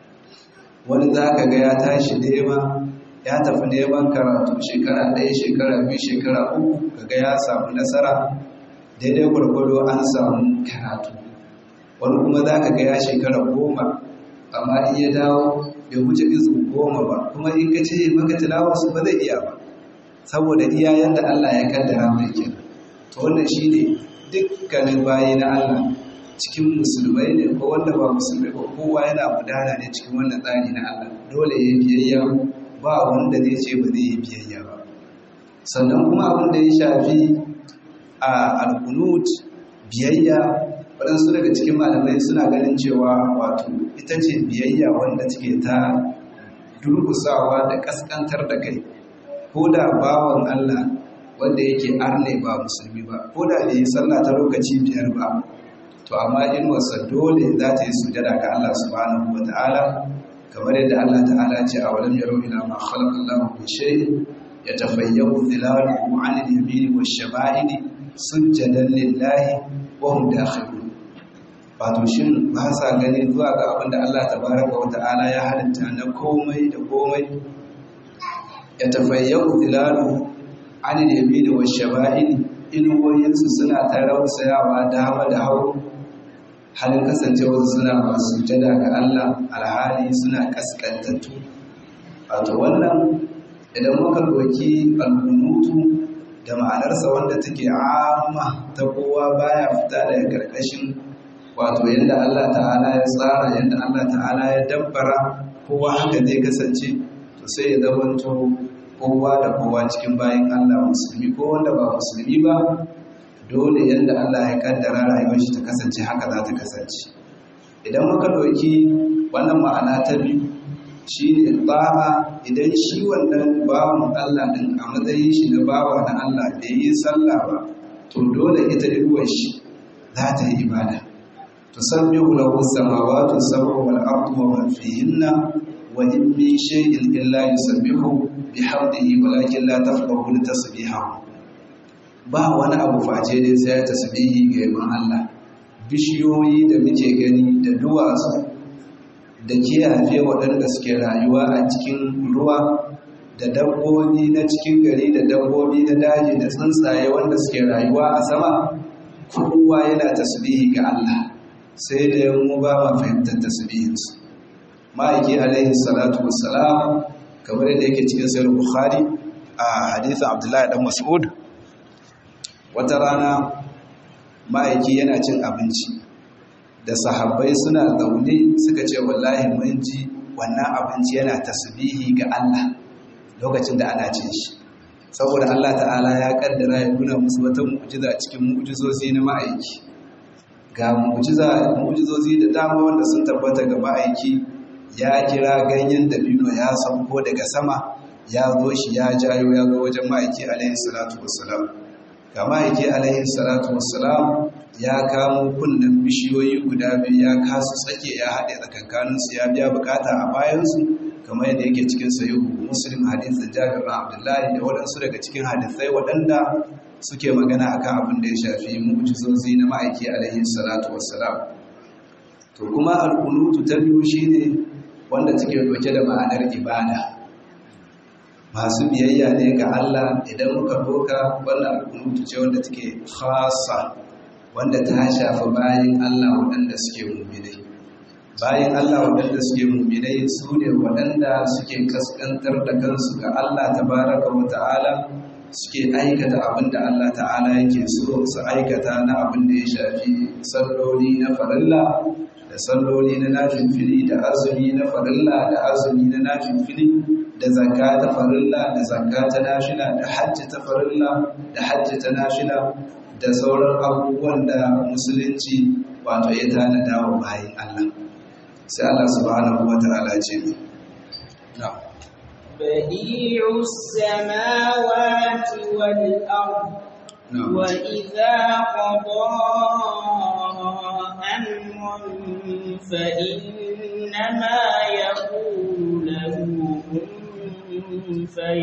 Wani za ka ga ya tashi nema, ya tafi neman karatu shekara 1, shekara 2, shekara 3, kaga ya samu nasara daidai gwargwado, an samu karatu. Wani kuma za ka ga ya shekara 10, amma in ya dawo bai wuce izu 10 ba, kuma in ka ce maka tilawarsu ba zai iya ba, saboda iyayen da Allah ya kaddara mai kenan. To wannan shine dukkanin bayi na Allah, cikin musulmai ne ko wanda ba musulmai ba, kowa yana gudana ne cikin wannan tsari na Allah. Dole ya biyayya, ba wanda zai ce ba zai yi biyayya ba. Sannan kuma abin da ya shafi a alkunut, biyayya, waɗansu daga cikin malamai suna ganin cewa wato ita ce biyayya wanda take ta durkusawa da kaskantar da kai, ko da bawan Allah wanda yake arne ba musulmi ba, ko da bai yi sallah ta lokaci 5 ba, to amma in wasa dole za ta yi sujada ga Allah subhanahu wa ta'ala, kamar yadda Allah ta'ala ce a walam yaro ila ma khalaqa Allahu min shay'in yatafayyahu dhilaluhu 'an al-yamini wash-shama'ili sujjadan lillahi wa hum dakhilun. Wato shin ba sa gani zuwa ga abin da Allah tabaraka wa ta'ala ya halitta na komai da komai, yatafayyahu dhilaluhu 'an al-yamini wash-shama'ili, inuwoyinsu suna ta rausayawa dama da hagu, halin kasancewa suna masu jada ga Allah, alhali suna kaskantattu. Wato wannan idan muka doki alkunutu da ma'anarsa wanda take amma ta kowa baya fita daga karkashin wato yadda Allah ta'ala ya tsara, yadda Allah ta'ala ya dabbara kowa haka zai kasance, to sai ya zamanto kowa da kowa cikin bayin Allah, musulmi ko wanda ba musulmi ba, dole yadda Allah ya kaddara rayuwar shi ta kasance haka za ta kasance. Idan muka ɗauki wannan ma'ana ta biyu, shi ne bawa, idan shi wannan bawan Allah ɗin a matsayin shi na bawa na Allah da yi sallah ba, to dole ita ruwan shi za ta yi ibada. tusabbihu lahu as-samawati as-sab'u wal ardu wa man fihinna wa in min shay'in illa yusabbihu bihamdihi walakin la tafqahuna tasbihahu. Ba wani abu face dai sai ya tasbihi ga yaban Allah. Bishiyoyi da muke gani da duwatsu da kiyaye waɗanda suke rayuwa a cikin ruwa, da dabbobi na cikin gari da dabbobi na daji da tsuntsaye wanda suke rayuwa a sama, kowa yana tasbihi ga Allah, sai da mu ba ma fahimtar tasbihinsu. Ma'aiki alaihi salatu wassalam, kamar yadda yake cikin sahih Bukhari a hadisin Abdullahi dan Mas'ud, wata rana ma'aiki yana cin abinci da sahabbai suna zaune, suka ce wallahi mun ji wannan abinci yana tasbihi ga Allah lokacin da ana cin shi, saboda Allah ta'ala ya kaddara ya nuna musu wata mu'jiza cikin mu'jizozi na ma'aiki. Ga mu'jizozi da dama wanda sun tabbata ga ma'aiki, ya kira ganyen dabino ya sauko daga sama, ya zo shi ya jayo ya zo wajen ma'aiki alaihi salatu wassalam. Ga ma'aiki alaihi salatu wassalam ya kamo kunnen bishiyoyi guda biyu ya kasu tsake ya haɗe tsakankaninsu ya biya bukata a bayansu kamar yadda yake cikin sahihu Muslim hadisin Jabir bin Abdullahi da waɗansu daga cikin hadisai waɗanda suke magana akan abin da ya shafi mu'jizozi na ma'aiki alaihi salatu wassalam. To kuma al-qunutu ta biyu shine wanda take dauke da ma'anar ibada. Masu biyayya ne ga Allah idan muka doka wannan al-qunutu ce wanda take khassa wanda ta shafi bayin Allah waɗanda suke mu'minai. Bayin Allah waɗanda suke mu'minai su ne waɗanda suke kaskantar da kansu ga Allah tabaraka wa ta'ala, suke aikata abin da Allah ta'ala yake so su aikata na abin da ya shafi salloli na farilla da salloli na nafilfili da azumi na farilla da azumi na nafilfili da zakka ta farilla da zakka ta nafila da hajji ta farilla da hajji ta nafila da sauran abubuwan da musulunci wato ya tanada wa bayin Allah. Sai Allah subhanahu wa ta'ala ce ni na'am
بديع السماوات والأرض وإذا قضى أمرا فإنما يقول له كن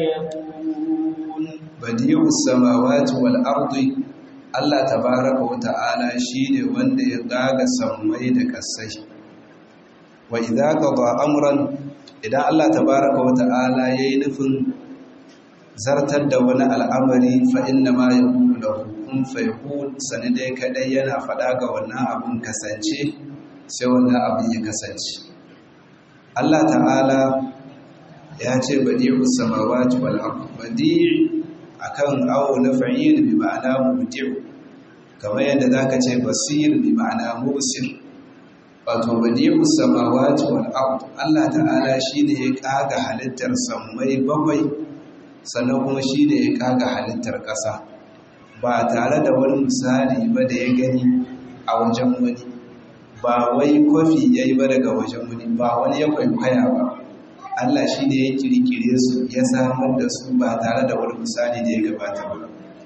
فيكون.
بديع السماوات والأرض Allah tabaraka wa ta'ala shine wanda ya gaga sammai da kasai. Wa idza qada amran, idan Allah tabaraka wa ta'ala yayi nufin zartar da wani al'amari fa inna ma yaqulu lahu kun fayakun, sanidai kadai yana fada ga wannan abun kasance sai wannan abin ya kasance. Allah ta'ala ya ce badi'us samawati wal ard. Badi' akan awo na fa'il bi ma'ana mubdi', kamar yadda zaka ce basir bi ma'ana mubsir. Wato badi'us samawati wal ard, Allah ta'ala shine ya kaga halittar sammai bakwai, sannan kuma shine ya kaga halittar ƙasa ba tare da wani misali ba da ya gani a wajen wani, ba wai kwafi yayi ba daga wajen wani, ba wani ya kwaikwaya ba. Allah shi ne ya kirkire su ya samar da su ba tare da wani misali da ya gabata ba.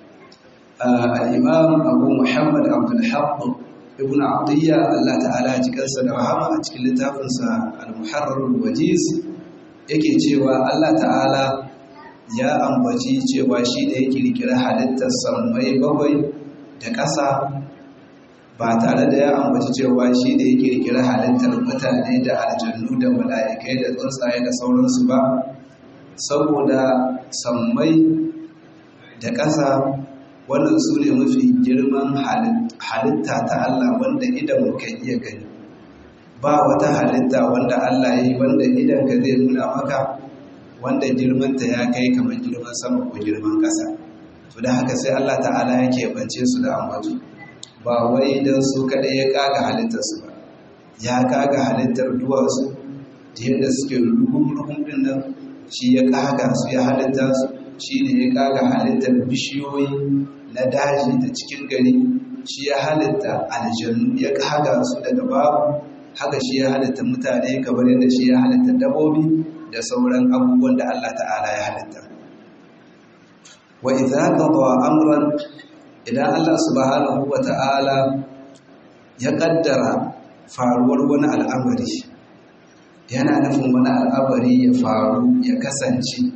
Al-Imam Abu Muhammad Abdul Haqq Ibn Atiyya, Allah ta'ala ya jikansa da rahama, a cikin littafinsa Al-Muharrar Al-Wajiz yake cewa Allah ta'ala ya ambaci cewa shi ne ya kirkire halittar sammai bakwai da ƙasa ba tare da ya ambaci cewa shi ne ya kirkira halittar mutane da aljannu da mala'ikai da tsuntsaye da sauransu ba, saboda sammai da ƙasa wannan su ne mafi girman halitta ta Allah wanda idan muka iya gani. Ba wata halitta wanda Allah ya yi wanda idan ka zai nuna maka wanda girmanta ya kai kamar girman sama ko girman ƙasa. To da haka sai Allah ta'ala yake bance su da ambato, ba wai don su kaɗai ya kaga halittarsu ba, ya kaga halittar duwatsu da yadda suke ruhun ɗin nan, shi ya kaga su ya halitta su, shi ne ya kaga halittar bishiyoyi na daji da cikin gari, shi ya halitta aljannu ya kaga su daga babu, haka shi ya halitta mutane kamar yadda shi ya halitta dabbobi da sauran abubuwan da Allah ta'ala ya halitta. Wa idza qada amran, idan Allah subhanahu wa ta'ala ya ƙaddara faruwar wani al'amari, yana nufin wani al'amari ya faru ya kasance,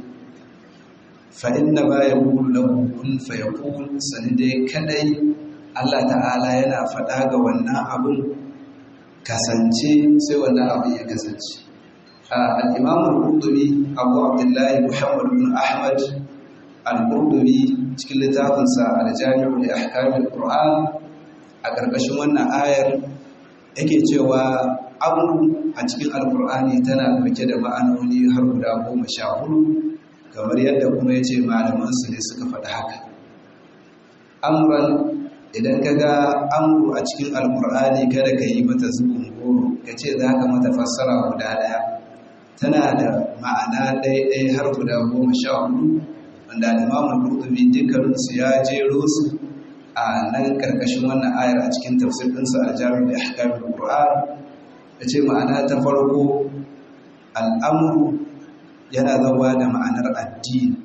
fa'in na ba ya ƙulu na hukun fayakun, sani dai kadai Allah ta'ala yana faɗa ga wannan abin kasance sai wannan abin ya kasance. Al'imamun Ƙurdubi Abu Abdullahi Muhammad bin Ahmad al-Qurtubi cikin littafinsa al-Jami'u li Ahkamil Qur'an a ƙarƙashin wannan ayar yake cewa amru a cikin Al-Qur'ani tana dauke da ma'anoni har guda 14, kamar yadda kuma yace malaman su ne suka faɗi haka. Amran, idan kaga amru a cikin Al-Qur'ani kada ka yi mata zubin goro kace zaka mata fassara guda daya, tana da ma'ana ɗaya har guda 14, wanda Imam Qurtubi dukkaninsu ya jero su a nan karkashin wannan ayar a cikin tafsir ɗinsa al-Jami' li Ahkamil Qur'an. Yace ma'ana ta farko, al'amru yana zama da ma'anar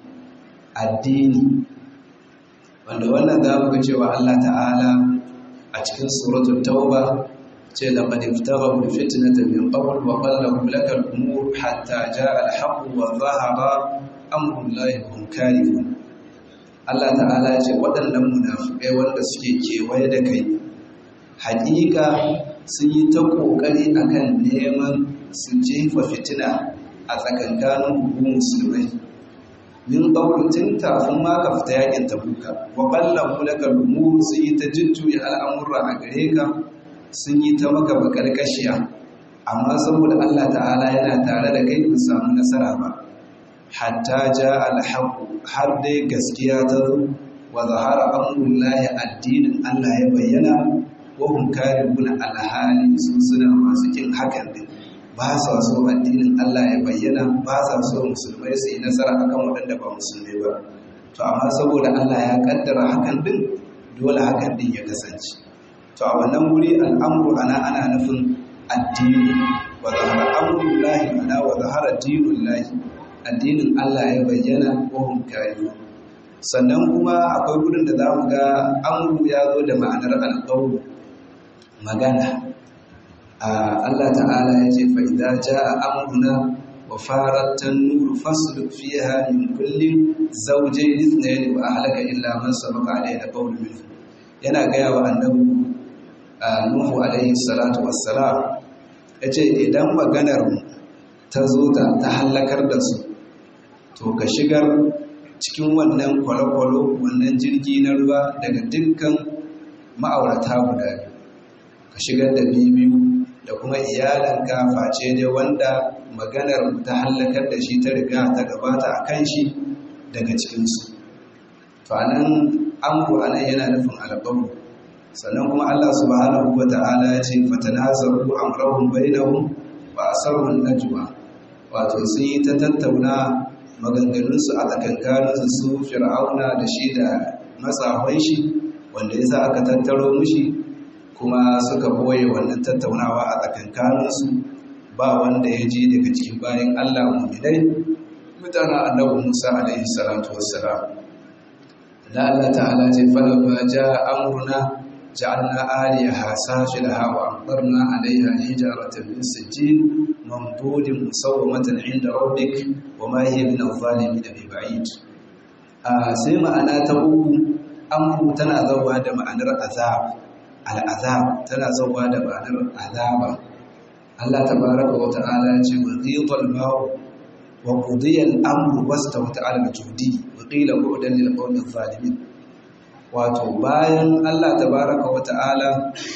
addini, wanda wannan za mu ga cewa Allah ta'ala a cikin suratul tauba ce laqad iftaghaw fitnatan min qabl wa qallahu lakal umur hatta jaa al-haqq wa dhahara amru llahi hum karihun. Allah ta'ala ce waɗannan munafikai wanda suke kewaye da kai haƙiƙa sun yi ta ƙoƙari akan neman su jefa fitina a tsakankanin hukumar musulmai min tun kafin ma ka fita yakin tabuka wa ballahu laka lumur sun yi ta jujjuya al'amurra a gare ka sun yi ta maka bakar kashiya amma saboda Allah ta'ala yana tare da kai ba samu nasara ba hatta ja alhaqu har dai gaskiya ta zo wa zahara amrullahi addinin Allah ya bayyana wa hum karibuna alhali su suna masu kin hakan din ba sa so addinin Allah ya bayyana ba sa so musulmai su yi nasara akan waɗanda ba musulmai ba to amma saboda Allah ya kaddara hakan din dole hakan din ya kasance to a wannan wuri al'amru ana nufin addini wa zahara amrullahi ana wa zahara dinullahi addinin Allah ya bayyana wa hum karibun. Sannan kuma akwai gurin da zamu ga amru ya zo da ma'anar alqawl magana. Allah ta'ala ya ce fa idza jaa amruna wa farat an-nur fasluk fiha min kulli zawjayn ithnayn wa ahlaka illa man sabaqa alayhi qawlu minhu. Yana gaya wa annabi Nuhu alayhi salatu wassalam yace idan maganar ta zo ta halakar da su to ka shigar cikin wannan kwalo-kwalo wannan jirgi na ruwa daga dukkan ma'aurata guda biyu ka shigar da biyu da kuma iyalanka face dai wanda maganar ta halakar da shi ta riga ta gabata a kan shi daga cikinsu to anan amru anan yana nufin alƙawu sannan kuma Allah subhanahu wa ta'ala ya ce fatanazaru amrahum bainahum wa asarru najwa wato sun yi ta tattauna maganganunsu a tsakankaninsu su fir'auna da shi da matsahon shi wanda yasa aka tattaro mushi kuma suka boye wannan tattaunawa a tsakankaninsu ba wanda ya ji daga cikin bayan Allah mu'minai mutanen annabi Musa alaihi salatu wassalam da Allah ta'ala ce falamma jaa amruna ja'alna aliyaha safilaha wa amtarna 'alayha hijaratan min sijil mamdudin musawwamatan 'inda rabbik wa ma hiya min adh-dhalimin biba'id. Sai ma'ana ta uku amru tana zawa da ma'anar azab al'azab tana zawa da ma'anar azaba. Allah tabaraka wa ta'ala ya ce wa ghidal ma'u wa qudiya al-amru wastawat 'ala al-judi wa qila bu'dan lil qawmi adh-dhalimin. Wato bayan Allah tabaraka wa ta'ala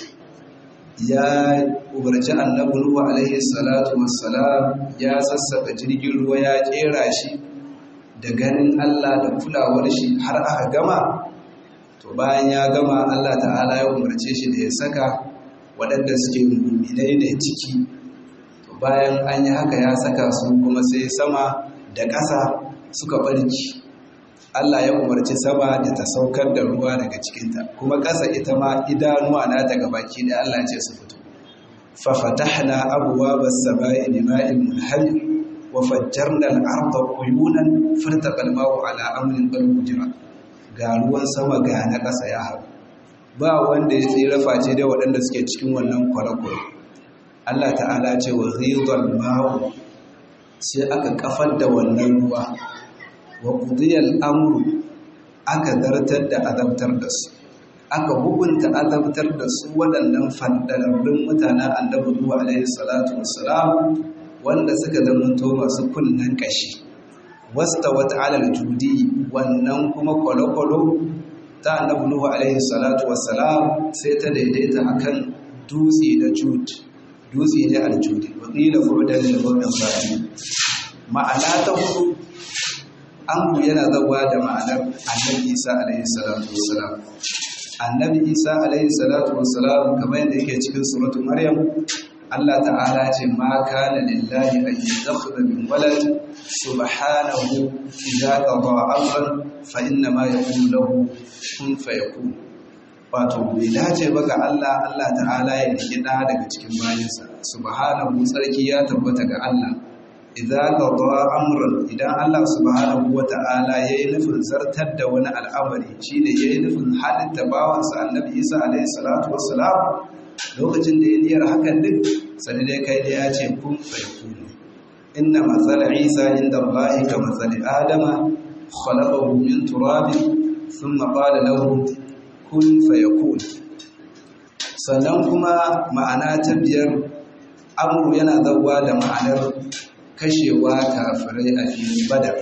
ya umarci annabi Nuhu alaihi salatu wassalam ya sassaka jirgin ruwa ya kera shi da ganin Allah da kulawar shi har aka gama to bayan ya gama Allah ta'ala ya umarce shi da ya saka waɗanda suke mu'minai ne ciki to bayan an yi haka ya saka su kuma sai sama da ƙasa suka barki Allah ya umarci sama da ta saukar da ruwa daga cikinta kuma ƙasa ita ma idanuwa na daga baki da Allah ce su fito fa fatahna abwaabas samaa'i bima'in munhamir wa fajjarna al-arda uyunan fartaqa al-ma'u ala amrin qad qudira ga ruwan sama ga na ƙasa ya haɗu ba wanda ya tsira face dai waɗanda suke cikin wannan kwale-kwale Allah ta'ala ce wa ghidal ma'u sai aka kafar da wannan ruwa wa qudiyal amru aka zartar da azabtar da su aka hukunta azabtar da su waɗannan faddararrun mutanen annabi Nuhu alaihi salatu wassalam wanda suka zamanto masu kunnen kashi wastawat ala al-judi wannan kuma kwalo-kwalo ta annabi Nuhu alaihi salatu wassalam sai ta daidaita akan dutse da jud dutse ne al-judi wa qila fu'dan lil qawmi zalimin. Ma'ana ta hudu amru yana zawa da ma'anar annabi Isa alaihi salatu wassalam. Annabi Isa alaihi salatu wassalam kamar yadda yake cikin suratul Maryam Allah ta'ala ce ma kana lillahi an yattakhidha min walad subhanahu idza qada amran fa inna ma yaqulu lahu kun fayakun. Wato bai dace ba ga Allah ta'ala ya riki da daga cikin bayinsa subhanahu sarki ya tabbata ga Allah idza qada amran idan Allah subhanahu wata'ala yayi nufin zartar da wani al'amari shine yayi nufin halitta bawansa annabi Isa alaihi salatu wassalam lokacin da ya niyyar hakan din sai dai kai da ya ce kun fayakun inna masala Isa inda Allah ka masali Adama khalaqahu min turabin thumma qala lahu kun fayakun. Sannan kuma ma'ana ta biyar amru yana zawwa da ma'anar kashewa kafirai a filin Badar.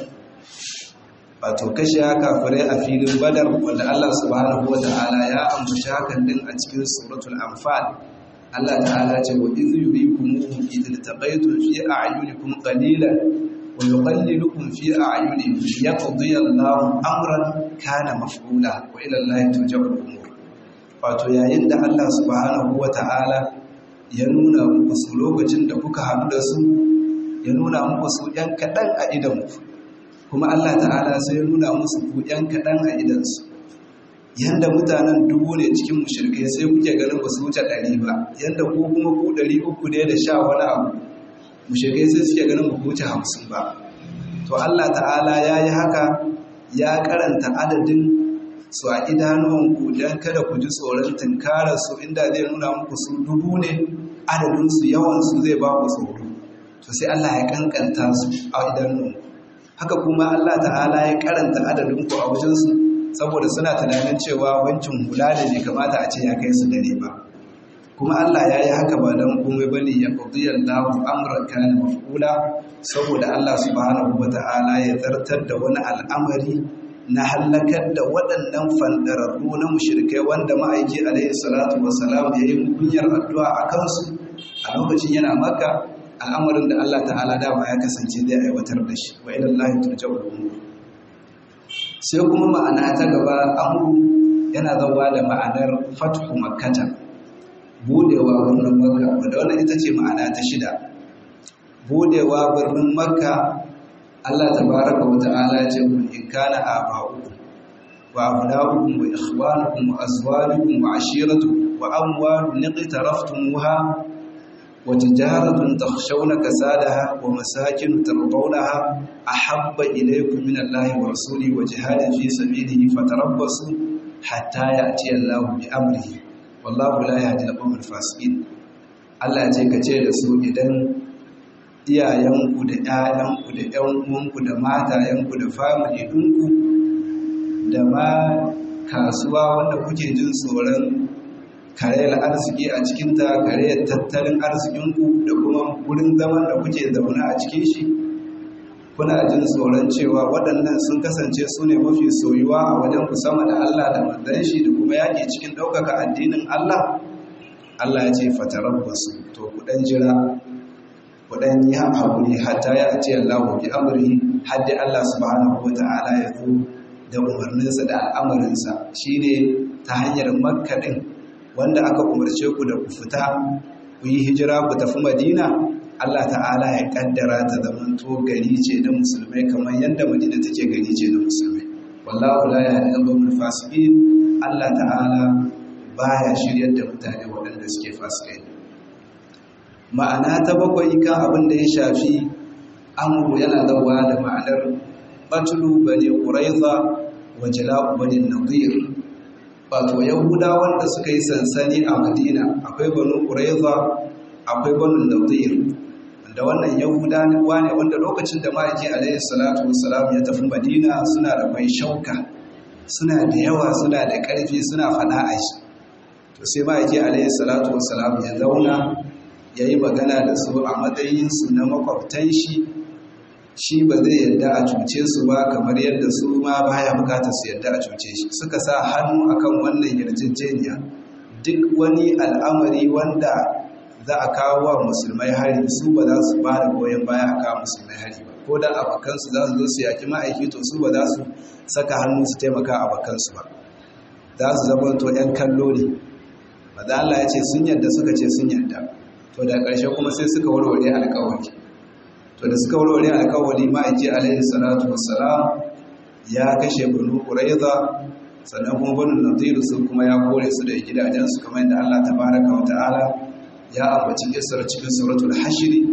Wato kashewa kafirai a filin Badar wanda Allah subhanahu wata'ala ya ambaci hakan din a cikin suratul Anfal. Allah ta'ala ce wa idh yurikumuhum idh taqaytum fi a'yunikum qalilan wa yuqallilukum fi a'yunihim liyaqdi Allahu amran kana maf'ula wa ila Allahi turja'ul umur. Wato yayin da Allah subhanahu wata'ala ya nuna muku su lokacin da kuka haɗu da su ya nuna muku su ‘yan kaɗan a idanku kuma Allah ta'ala sai ya nuna musu ku ‘yan kaɗan a idansu yanda mutanen 1000 ne cikin mushrikai sai kuke ganin ba su wuce 100 ba yanda ku kuma ku 300 ne da sha wani abu mushrikai sai suke ganin ba ku wuce 50 ba to Allah ta'ala ya yi haka ya karanta adadin su a idanuwanku don kada ku ji tsoron tunkarar su inda zai nuna muku su 1000 ne adadinsu yawansu zai ba ku tsoro to sai Allah ya kankanta su a idanuwanku haka kuma Allah ta'ala ya karanta adadinku a wajensu saboda suna tunanin cewa wankin hula da bai kamata a ce ya kai su dare ba kuma Allah ya yi haka ba don komai bane ya qadiyar lahu amran kana maf'ula saboda Allah subhanahu wata'ala ya zartar da wani al'amari na halakar da waɗannan fandararru na mushrikai wanda ma'aiki alaihi salatu wassalam ya yi kunyar addu'a a kansu a lokacin yana Makka al'amarin da Allah ta'ala dama ya kasance zai aiwatar da shi wa ila Allah turja'ul umur. Sai kuma ma'ana ta gaba amru yana zawa da ma'anar fathu makkata budewa birnin Makka wanda wannan ita ce ma'ana ta 6 budewa birnin Makka. Allah tabaraka wa ta'ala ya ce in kana aba'ukum wa abna'ukum wa ikhwanukum wa azwajukum wa ashiratukum wa amwalun iqtaraftumuha wa tijaratun takhshawna kasadaha wa masakin tardawnaha ahabba ilaykum min Allahi wa rasulihi wa jihadin fi sabilihi fatarabbasu hatta ya'ti Allahu bi amrihi wallahu la yahdi al-qawmal fasiqin. Allah ya ce kace da su idan iyayenku da ƴaƴanku da ƴan uwanku da matayenku da family ɗinku da ma kasuwa wanda kuke jin tsoron karayar arziki a cikinta karayar tattalin arzikinku da kuma wurin zaman da kuke zaune a cikin shi kuna jin tsoron cewa waɗannan sun kasance su ne mafi soyuwa a wajen ku sama da Allah da manzon shi da kuma yaƙi cikin ɗaukaka addinin Allah. Allah ya ce fatarabbasu to ku ɗan jira kudan yi haƙuri hatta ya ce Allah bi amri hadda Allah subhanahu wata'ala ya zo da umarninsa da al'amarinsa shine ta hanyar Makka din wanda aka umarce ku da ku fita ku yi hijira ku tafi Madina. Allah ta'ala ya kaddara ta zaman to gari ce na musulmai kamar yadda Madina take gari ce na musulmai wallahu la yahdi al-qawmal fasiqin. Allah ta'ala baya shiryar da mutane waɗanda suke fasikai. Ma'ana ta 7 kan abin da ya shafi amru yana zawa da ma'anar batulu bani quraiza wa jala'u bani nadir. Wato yahudawan da suka yi sansani a Madina akwai banu quraiza akwai banu nadir da wannan yahudawa ne wanda lokacin da ma'aiki alaihi salatu wassalam ya tafi Madina suna da kai shauka suna da yawa suna da ƙarfi suna fada a shi to sai ma'aiki alaihi salatu wassalam ya zauna ya yi magana da su a matsayinsu na makwabtan shi ba zai yadda a cuce su ba kamar yadda su ma baya bukatar su yadda a cuce shi. Suka sa hannu akan wannan yarjejeniya duk wani al'amari wanda za a kawo wa musulmai hari su ba za su ba da goyon baya a kawo musulmai hari ba ko da abokansu za su zo su yaki ma'aiki to su ba za su saka hannu su taimaka abokansu ba za su zama to 'yan kallo ne. Maza Allah ya ce sun yadda suka ce sun yadda to da ƙarshe kuma sai suka warware alƙawari to da suka warware alƙawari ma'aiki alaihi salatu wassalam ya kashe banu quraiza sannan kuma banu nadir su kuma ya kore su da gidajensu kamar yadda Allah tabaraka wa ta'ala ya ambaci kissar cikin suratul hashr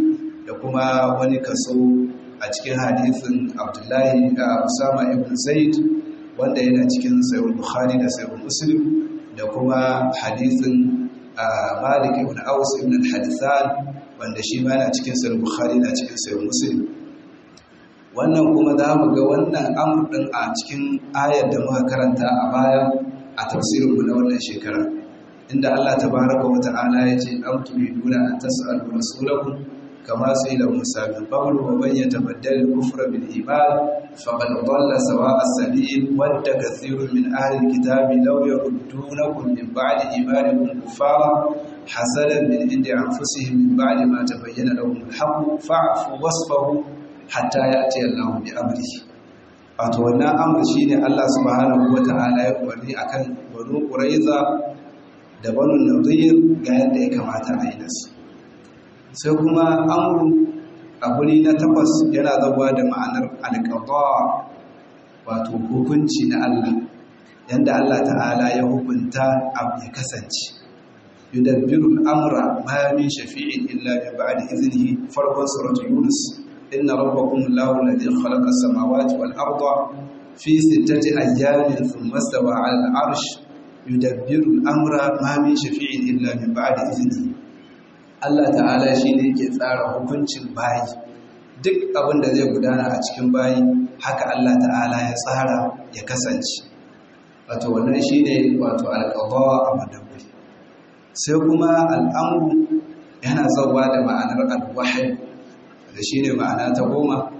da kuma wani kaso a cikin hadisin Abdullahi Usama ibn Zaid wanda yana cikin Sahih Bukhari da Sahih Muslim da kuma hadisin Malik ibn Aus ibn al-Hadithan wanda shi ma yana cikin Sahih Bukhari da cikin Sahih Muslim. Wannan kuma za mu ga wannan amr din a cikin ayar da muka karanta a baya a tafsirin mu na wannan shekara, inda Allah tabaraka wa ta'ala ya ce am turiduna an tas'alu rasulakum kama su'ila Musa min qablu wa man yatabaddal al-kufra bil iman faqad dhalla sawa'a as-sabil wadda kathirun min ahli al-kitabi law yaruddunakum min ba'di imanikum kuffara hasadan min indi anfusihim min ba'di ma tabayyana lahum al-haqq fa'fu wasfahu hatta ya'ti Allahu bi amrihi. Wato wannan amr shine Allah subhanahu wata'ala ya umarni akan Banu Quraiza da Banu Nadir ga yadda ya kamata a yi nasu. Sai kuma amru a guri na 8 yana zawa da ma'anar al-qada, wato hukunci na Allah, yanda Allah ta'ala ya hukunta abu ya kasance. Yudabbiru al-amra ma min shafi'in illa bi ba'di iznihi, farkon suratul Yunus. إن ربكم الله الذي خلق السماوات والأرض في 6 أيام ثم استوى على العرش يدبر الأمر ما من شفيع إلا من بعد إذنه. Allah ta'ala shi ne yake tsara hukuncin bayi, duk abin da zai gudana a cikin bayi haka Allah ta'ala ya tsara ya kasance. Wato wannan shi ne wato alƙadawa a madabbai. Sai kuma al'amru yana zauwa da ma'anar al-wahyi, da shi ne ma'ana ta 10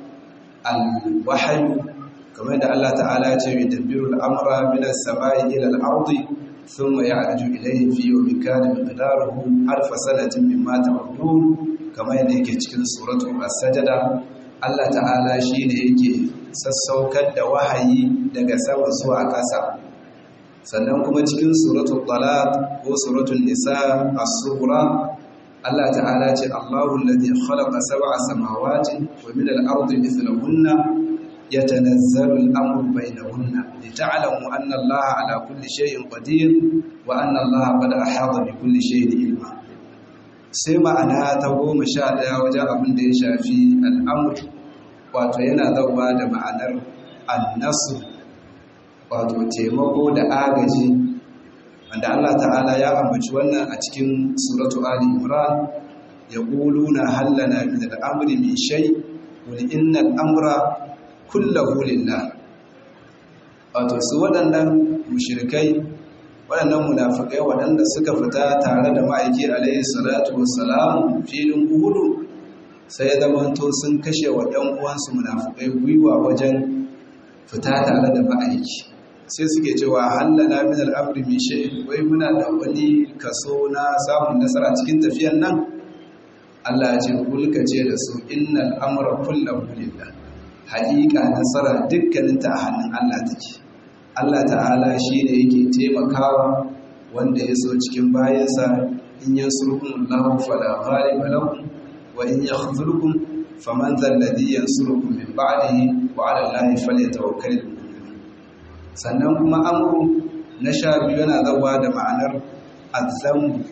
al-wahyu, kamar da Allah ta'ala ya ce yudabbiru al-amra min as-sama'i ila al-ardi thumma ya'ruju ilayhi fi yawmin kana miqdaruhu alf sanatin mimma ta'udun, kamar yadda yake cikin suratul as-sajda. Allah ta'ala shi ne yake sassaukar da wahayi daga sama zuwa ƙasa. Sannan kuma cikin suratul talaq ko suratul nisa as-sughra Allah ta'ala ce Allahu alladhi khalaqa sab'a samawati wa min al-ardi mithlahunna yatanazzalu al-amru bainahunna lita'lamu anna Allaha ala kulli shay'in qadir wa anna Allaha qad ahata bi kulli shay'in ilma. Sai ma'ana ta 11 wajen abin da ya shafi al-amr, wato yana zauwa da ma'anar an-nasr, wato taimako da agaji, wanda Allah ta'ala ya ambaci wannan a cikin suratu Ali Imran, yaquluna hal lana min al-amri min shay qul inna al-amra kulluhu lillah. Wato su waɗannan mushrikai, waɗannan munafikai waɗanda suka fita tare da ma'aiki alaihi salatu wassalam filin Uhud, sai ya zamanto sun kashe wa ɗan uwansu munafikai gwiwa wajen fita tare da ma'aiki. Sai suke cewa hallana min al'amri min shay'in, wai muna da wani kaso na samun nasara cikin tafiyan nan. Allah ya ce kulka ce da su innal amra kullahu lillah, haƙiƙa nasara dukkaninta a hannun Allah take. Allah ta'ala shi ne yake taimakawa wanda ya so cikin bayansa, in yansurkum Allahu fala ghaliba lakum wa in yakhzulkum faman dhal ladhi yansurukum min ba'dihi wa 'ala Allahi falyatawakkalul. Sannan kuma amru na 12 yana zawa da ma'anar azzam,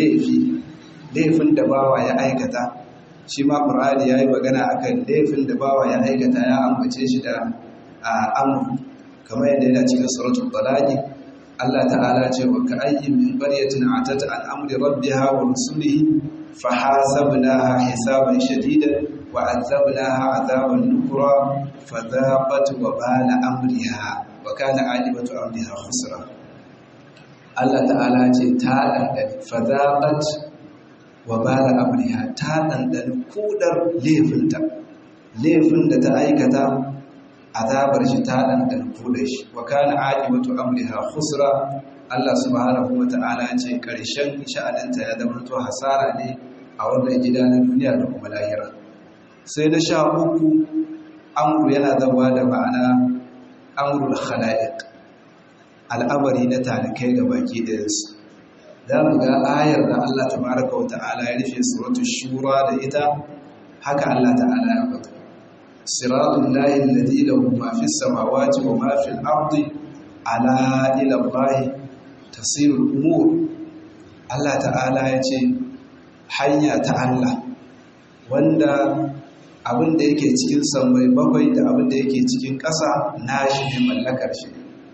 laifin da bawa ya aikata. Shi ma Qur'ani yayi magana akan laifin da bawa ya aikata, ya ambace shi da amru, kamar yadda yana cikin suratul talaq. Allah ta'ala ce wa ka'ayyin min qaryatin atat an amri rabbiha wa rusulihi fahasabnaha hisaban shadidan wa 'adzabnaha 'adaban nukra fadhaqat wa bala amriha wa kana 'aqibatu amriha khusra. Allah ta'ala ce ta dandane fadhaqat wa bala amriha, ta dandane kudar laifinta, laifin da ta aikata, azabar shi ta dandane kudar shi, wa kana 'aqibatu amriha khusra. Allah subhanahu wa ta'ala ce karshen sha'aninta ya zama to hasara ne a wannan gida na duniya da kuma lahira. Sai na 13 amru yana zawa da ma'ana amrul khala'iq, al'amari na talikai ga baki ɗayansu. Za mu ga ayar da Allah tabaraka wa ta'ala ya rufe suratul shura da ita, haka Allah ta'ala ya faɗa siratul lahi alladhi lahu ma fis samawati wa ma fil ardi ala ila allahi tasirul umur. Allah ta'ala ya ce hanya ta Allah wanda abin da yake cikin sammai bakwai da abin da yake cikin ƙasa nashi ne, mallakar shi.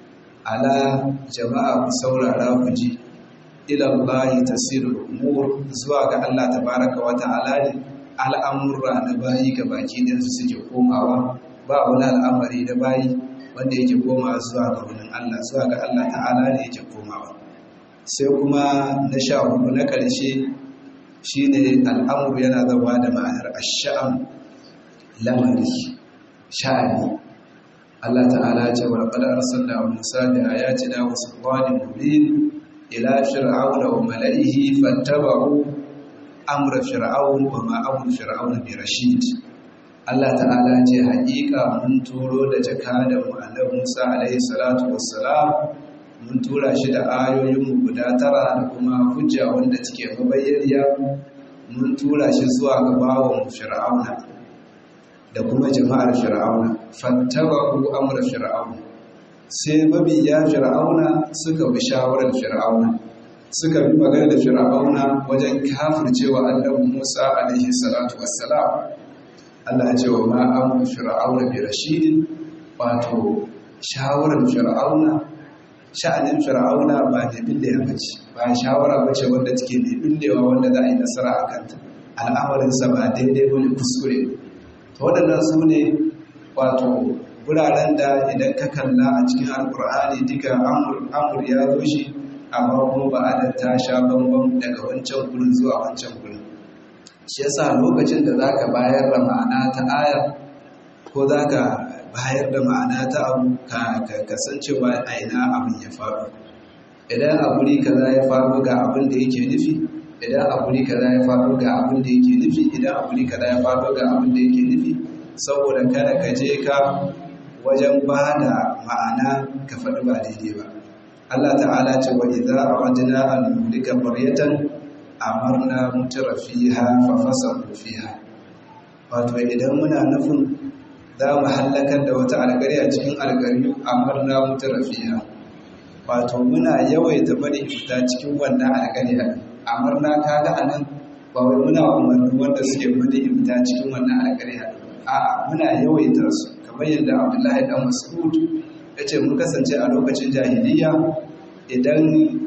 Ala jama'a ku saurara ku ji, ila Allahi tasirul umur, zuwa ga Allah tabaraka wa ta'ala ne al'amurra na bayi ga baki ɗinsu suke komawa. Ba wani al'amari na bayi wanda yake komawa zuwa ga wani Allah, zuwa ga Allah ta'ala ne yake komawa. Sai kuma na 14 na ƙarshe shine al'amuru yana zama da ma'anar ash-sha'an, lamari, sha'ani. Allah ta'ala ce wa laqad arsalna Musa bi ayatina wa sultanin mubin ila fir'auna wa mala'ihi fattaba'u amra fir'aun wa ma amru fir'aun bi rashid. Allah ta'ala ce haƙiƙa mun turo da jakadan mu annabi Musa alaihi salatu wassalam, mun tura shi da ayoyin mu guda 9 da kuma hujja wanda take mabayyaniya. Mun tura shi zuwa ga bawon fir'auna da kuma jama'ar fir'auna. Fattabahu amra fir'aun, sai mabiya fir'auna suka bi shawarar fir'auna, suka bi maganar fir'auna wajen kafircewa annabi Musa alaihi salatu wassalam. Allah ya ce wa ma amru fir'auna bi rashidin, wato shawarar fir'auna, sha'anin fir'auna ba da billewa bace, ba shawara bace wanda take da billewa wanda za a yi nasara a kanta. Al'amarin sa ba daidai bane, kuskure. To waɗannan su ne wato wuraren da idan ka kalla a cikin alkur'ani duka amur ya zo shi, amma kuma ba a da ta sha bambam daga wancan gurin zuwa wancan gurin. Shi yasa lokacin da za ka bayar da ma'ana ta ayar ko za ka bayar da ma'ana ta abu ka kasancewa a ina abin ya faru. Idan a guri kaza ya faru ga abin da yake nufi, idan a guri kaza ya faru ga abin da yake nufi, idan a guri kaza ya faru ga abin da yake nufi, saboda kada ka je ka wajen ba da ma'ana ka faɗi ba daidai ba. Allah ta'ala ce wa idza aradna an nuhlika qaryatan amarna mutrafiha fa fasaku fiha. Wato idan muna nufin za mu hallakar da wata alƙarya cikin alƙaryu, amarna mutrafiha, wato muna yawaita bari fita cikin wannan alƙarya. Amarna kaga anan ba wai muna umarni wanda suke bari fita cikin wannan alƙarya, a'a muna yawaita su, kamar yadda Abdullahi dan Mas'ud yace mun kasance a lokacin jahiliya idan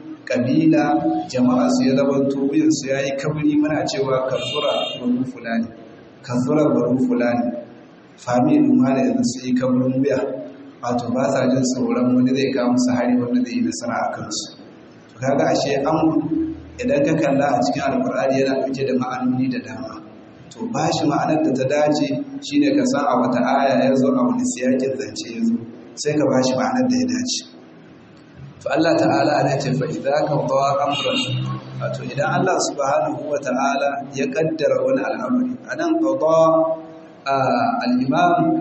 kabila jama'a su ya zamanto wuyan su yayi kabri, muna cewa kazura banu fulani, kazura banu fulani, fami duma da yanzu su yi kabrin wuya, wato ba sa jin tsoron wani zai kawo musu hari wanda zai yi nasara a kansu. To kaga ashe amru idan ka kalla a cikin alkur'ani yana dauke da ma'anoni da dama. To ba shi ma'anar da ta dace shine ka san a wata aya ya zo, a wani siyakin zance ya zo, sai ka ba shi ma'anar da ya dace. To Allah ta'ala ana ce fa idza qada amran, wato idan Allah subhanahu wa ta'ala ya kaddara wani al'amari. Anan qada al-imam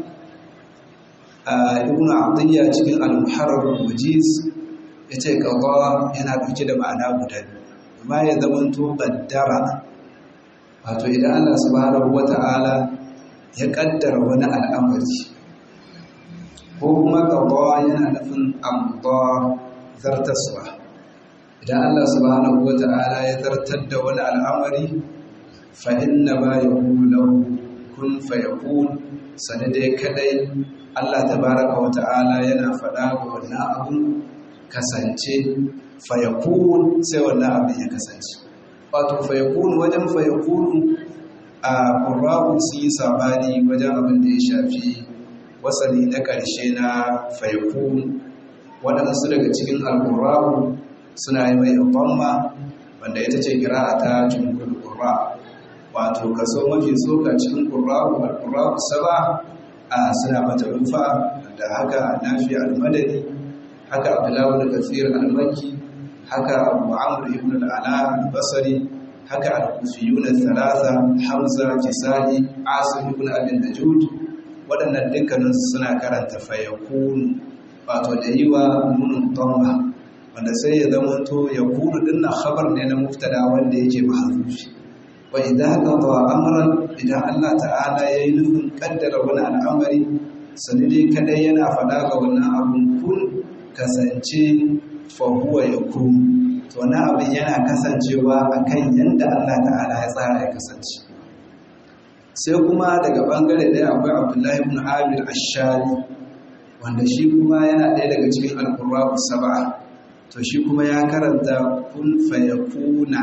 ibn Atiyya cikin al-Muharrar al-Wajiz yace qada yana dauke da ma'ana guda biyu, amma ya zamanto qaddara, wato idan Allah subhanahu wa ta'ala ya kaddara wani al'amari, ko kuma qada yana nufin amda, zartaswa. Idan Allah subhanahu wa ta'ala ya zartar da wani al'amari, fa inna ma yaqulu lahu kun fayakun, sanadai kadai Allah tabaraka wa ta'ala yana faɗa ga wannan abun kasance, fayakun, sai wannan abin ya kasance. Wato fayakun, wajen fayakun a qurra'u sun yi sabani wajen abin da ya shafi wasali na ƙarshe na fayakun. Waɗansu daga cikin al-qurra'u suna yi mai dhamma, wanda ita ce qira'a ta jumhur qurra, wato kaso mafi tsoka cikin qurra'u al-qurra'u saba suna mata rufa, da haka Nafi al-Madani, haka Abdullah ibn Kathir al-Makki, haka Abu Amr ibn al-Ala al-Basri, haka al-Kufiyun al-Thalatha, Hamza, Kisai, Asim ibn Abi Najud. Waɗannan dukkaninsu suna karanta fayakun, wato da yi wa nunin dhamma, wanda sai ya zama to ya kunu dinnan khabar ne na mubtada wanda yake mahzufi. Wa idza qada amran, idan Allah ta'ala yayi nufin kaddara wani al'amari, sanide kadai yana fada ga wannan abun kun kasance, fa huwa yakun, to wannan abin yana kasancewa akan yanda Allah ta'ala ya tsara ya kasance. sai kuma daga bangare ɗaya akwai Abdullahi ibn Amir Ash-Shami wanda shi kuma yana ɗaya daga cikin al-qurra'u sab'a to shi kuma ya karanta kun fayakuna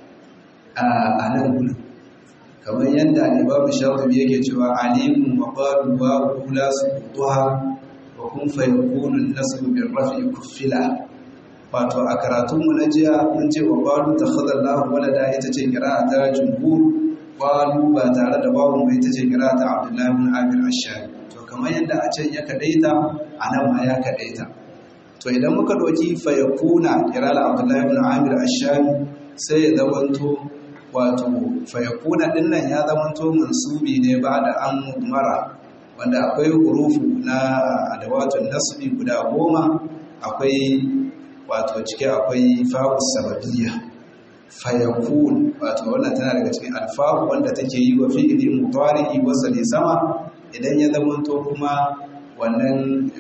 a nan gurin kamar yadda Imam Shafi'i yake cewa alimun wa qalu wa qula suduha wa kun fayakunu an-nasb bir-raf'i kuffila. Wato a karatunmu na jiya mun ce wa qalu takhadallahu walada ita ce qira'a ta jumhur, qalu ba tare da babu mai ita ce qira'a ta Abdullahi ibn Amir Ash-Shami. To kamar yadda a can ya kadaita anan ma ya kadaita. To idan muka doki fayakuna qira'a Abdullahi ibn Amir Ash-Shami sai ya zamanto wato fayakuna dinnan ya zamanto mansubi ne ba da an mudmara wanda akwai hurufu na adawatun nasbi guda 10 akwai wato cike akwai fa'us sababiyya fayakun wato wannan tana daga cikin alfa'u wanda take yi wa fi'ili mudari wasali sama idan ya zamanto kuma wannan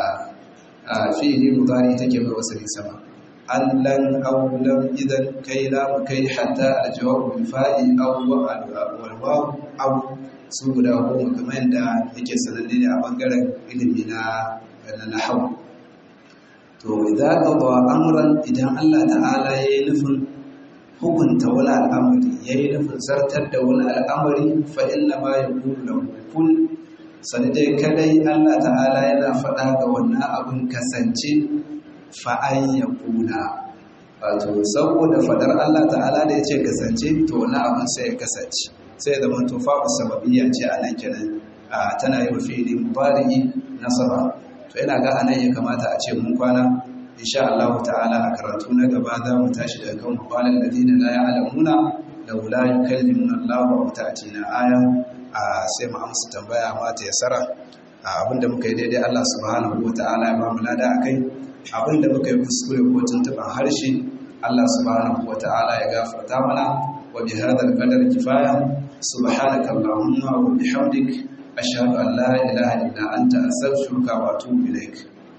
fi'ili mudari take mai wasali sama an lan aw lam idan kai la kai hatta aljawabu bil fa'i aw wal waw aw su guda 10 kamar yadda yake sananne ne a bangaren ilimi na nahwu. To idan qada amran idan Allah ta'ala yayi nufin hukunta wani al'amari yayi nufin zartar da wani al'amari fa inna ma yaqulu lahu kun sanadai kadai Allah ta'ala yana faɗa ga wannan abin kasance fa an yakuna. Wato saboda fadar Allah ta'ala da yace kasance to wannan abin sai ya kasance sai da man tufa'u sababiyya ce anan kenan tana yi wa fi'li mudari nasaba. To ina ga anan ya kamata a ce mun kwana insha Allah ta'ala a karatu na gaba za mu tashi daga kan qalan ladina la ya'lamuna laula yukallimuna Allah wa ta'tina aya sai mu amsa tambaya ma ta yasara abinda muka yi daidai Allah subhanahu wa ta'ala ya ba mu lada akai abinda muka yi kuskure ko tuntuban harshe Allah subhanahu wa ta'ala ya gafarta mana wa bi hadal qadar kifaya subhanaka allahumma wa bihamdik ashhadu an la ilaha illa anta astaghfiruka wa atubu ilaik.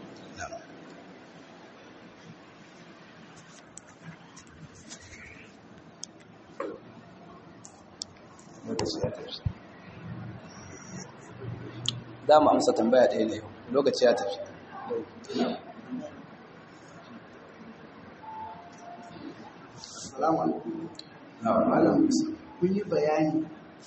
Za mu amsa tambaya ɗaya ne lokaci ya tafi.
Assalamu alaikum. Malam kun yi bayani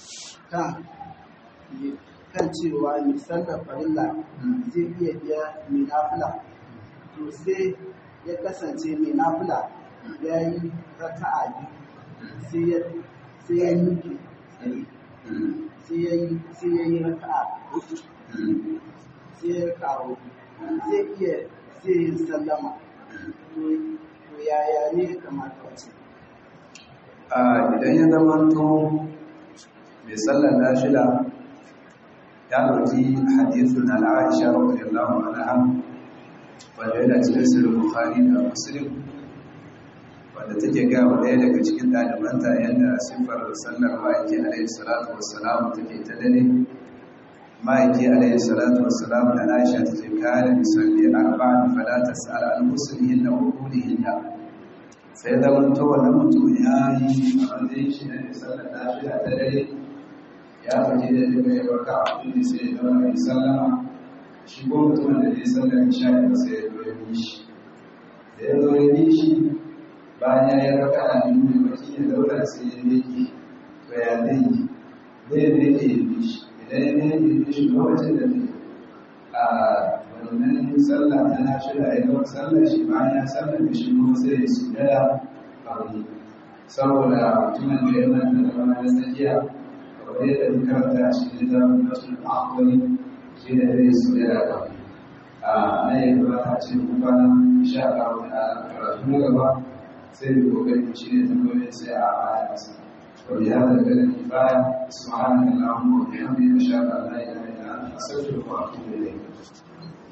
kan cewa mai sallar farilla zai iya biya mai nafila. To sai ya kasance mai nafila ya yi raka'a biyu sai ya nuke sai ya yi raka'a uku sai ya kawo zai iya sai yin sallama. To yaya ne ya kamata wace?
Idan ya zamanto mai sallar nafila ya ɗauki hadithun al'aisha radiyallahu anha wanda yana cikin sahih Bukhari da Muslim wanda take ga ɗaya daga cikin ɗalibanta yadda sifar sallar ma'aiki alaihi salatu wassalam take ta dare. Ma'aiki alaihi salatu wassalam da Aisha take kare misalli arba'an fala tas'al an husnihinna wa qulihinna. Sai da manto wannan mutum ya yi abin shi ne sallar nafila ta dare ya fice da duka ya baka abin sai ya daura mai sallama shi ko mutumin da zai sallar isha ya sai ya zo ya bi shi da ya zo ya bi shi bayan ya yi raka a biyu mai baki ya daura sai ya meke to ya zai yi zai meke ya bi shi idan ya meke ya bi shi lokacin da zai wannan sallah ta nafila ya daura sallar shi bayan ya sallar da shi kuma sai ya sujada abu saboda mutumin da ya manta da wani tsakiya kamar yadda ta karanta a cikin littafin nasu akwai shi da zai sujada abu na yi gabata a cikin kwana insha Allah a karatu na gaba sai da kokarin shi ne tambayoyin sai a baya masa وبهذا الكلام كفاية سبحانك اللهم وبحمدك أشهد أن لا إله إلا أنت أستغفرك وأتوب إليك.